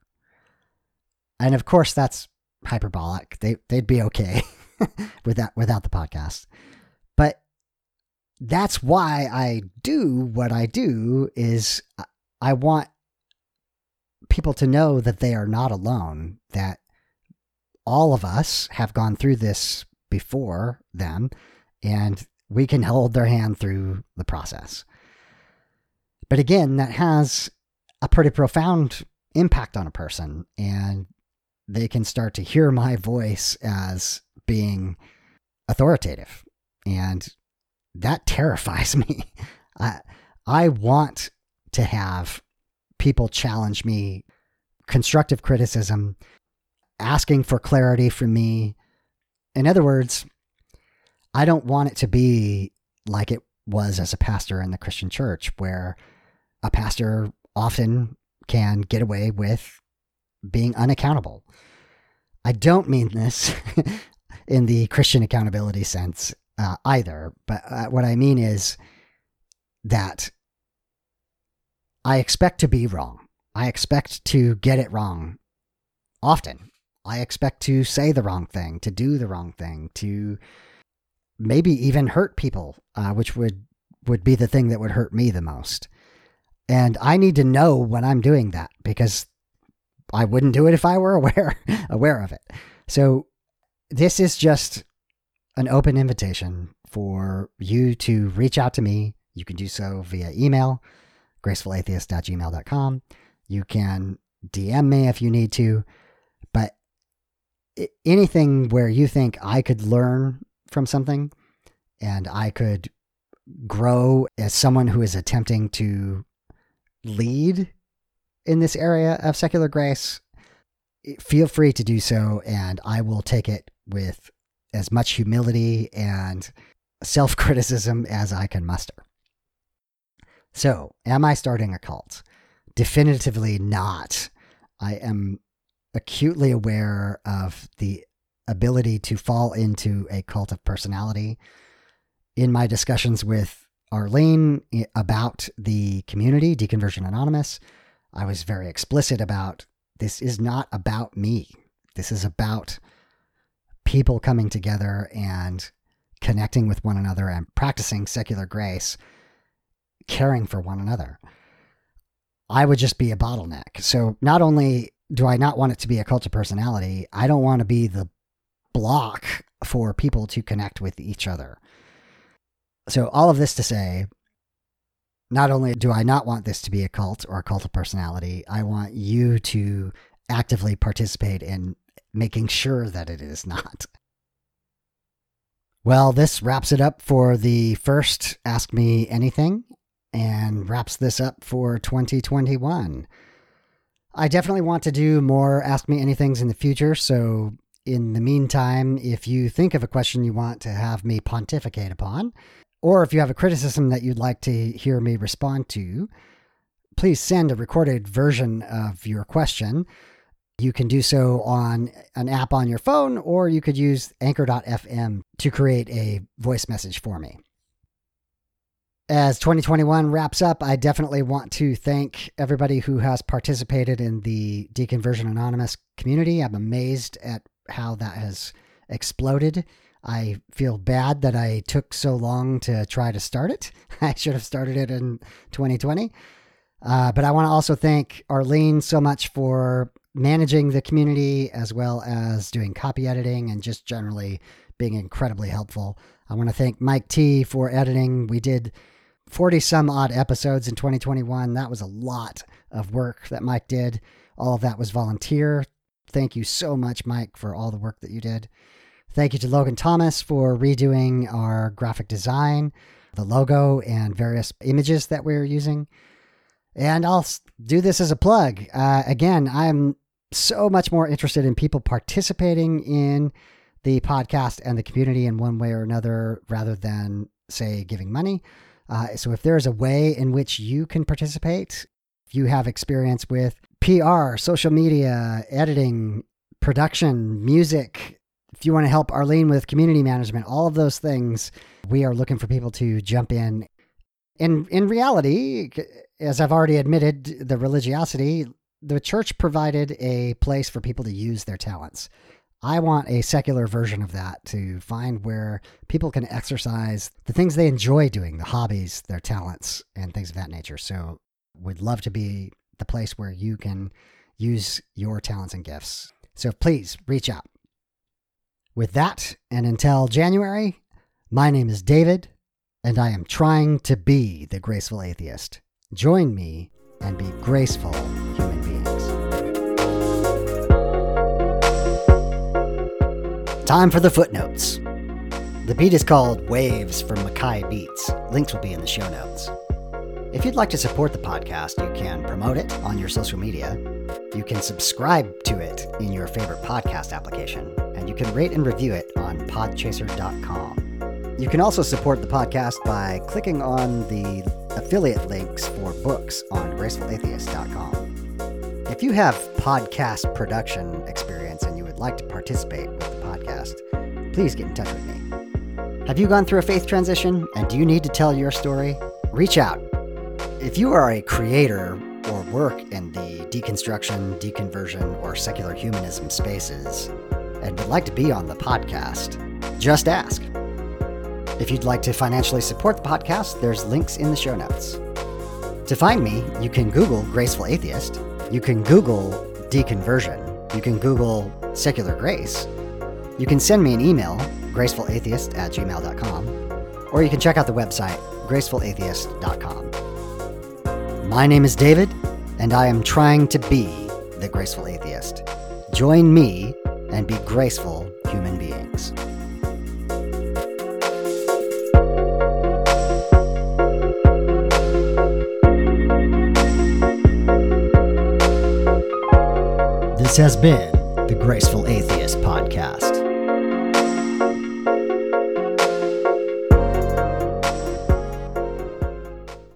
And of course, that's hyperbolic. They, they'd be okay with that, without the podcast. But that's why I do what I do, is I want people to know that they are not alone, that all of us have gone through this before them, and we can hold their hand through the process. But again, that has a pretty profound impact on a person, and they can start to hear my voice as being authoritative. And that terrifies me. I, I want to have people challenge me, constructive criticism, asking for clarity from me. In other words, I don't want it to be like it was as a pastor in the Christian church, where a pastor often can get away with being unaccountable. I don't mean this in the Christian accountability sense uh, either, but uh, what I mean is that I expect to be wrong. I expect to get it wrong often. I expect to say the wrong thing, to do the wrong thing, to maybe even hurt people, uh, which would, would be the thing that would hurt me the most. And I need to know when I'm doing that, because I wouldn't do it if I were aware, aware of it. So this is just an open invitation for you to reach out to me. You can do so via email, graceful atheist at gmail dot com. You can D M me if you need to, but anything where you think I could learn from something and I could grow as someone who is attempting to lead in this area of secular grace, feel free to do so, and I will take it with as much humility and self-criticism as I can muster. So, am I starting a cult? Definitively not. I am acutely aware of the ability to fall into a cult of personality. In my discussions with Arlene about the community, Deconversion Anonymous, I was very explicit about, this is not about me. This is about people coming together and connecting with one another and practicing secular grace, caring for one another. I would just be a bottleneck. So not only do I not want it to be a cult of personality, I don't want to be the block for people to connect with each other. So all of this to say, not only do I not want this to be a cult or a cult of personality, I want you to actively participate in making sure that it is not. Well, this wraps it up for the first Ask Me Anything, and wraps this up for twenty twenty-one. I definitely want to do more Ask Me Anythings in the future, so in the meantime, if you think of a question you want to have me pontificate upon, or if you have a criticism that you'd like to hear me respond to, please send a recorded version of your question You can do so on an app on your phone, or you could use anchor dot f m to create a voice message for me. As twenty twenty-one wraps up, I definitely want to thank everybody who has participated in the Deconversion Anonymous community. I'm amazed at how that has exploded. I feel bad that I took so long to try to start it. I should have started it in twenty twenty. Uh, but I want to also thank Arlene so much for managing the community, as well as doing copy editing and just generally being incredibly helpful. I want to thank Mike T for editing. We did forty some odd episodes in twenty twenty-one. That was a lot of work that Mike did. All of that was volunteer. Thank you so much, Mike, for all the work that you did. Thank you to Logan Thomas for redoing our graphic design, the logo, and various images that we're using. And I'll do this as a plug. Uh, again, I'm so much more interested in people participating in the podcast and the community in one way or another, rather than, say, giving money. Uh, so if there's a way in which you can participate, if you have experience with P R, social media, editing, production, music, if you want to help Arlene with community management, all of those things, we are looking for people to jump in. In, in reality, as I've already admitted, the religiosity, the church provided a place for people to use their talents. I want a secular version of that, to find where people can exercise the things they enjoy doing, the hobbies, their talents, and things of that nature. So we'd love to be the place where you can use your talents and gifts. So please reach out. With that, and until January, my name is David, and I am trying to be the graceful atheist. Join me and be graceful human beings. Time for the footnotes. The beat is called Waves from Mackay Beats. Links will be in the show notes. If you'd like to support the podcast, you can promote it on your social media. You can subscribe to it in your favorite podcast application, and you can rate and review it on podchaser dot com. You can also support the podcast by clicking on the affiliate links for books on graceful atheist dot com. If you have podcast production experience and you would like to participate with the podcast, please get in touch with me. Have you gone through a faith transition and do you need to tell your story? Reach out. If you are a creator or work in the deconstruction, deconversion, or secular humanism spaces and would like to be on the podcast, just ask. If you'd like to financially support the podcast, there's links in the show notes. To find me, you can Google Graceful Atheist. You can Google Deconversion. You can Google Secular Grace. You can send me an email, graceful atheist at gmail dot com, or you can check out the website, graceful atheist dot com. My name is David, and I am trying to be the Graceful Atheist. Join me and be graceful human beings. This has been the Graceful Atheist Podcast.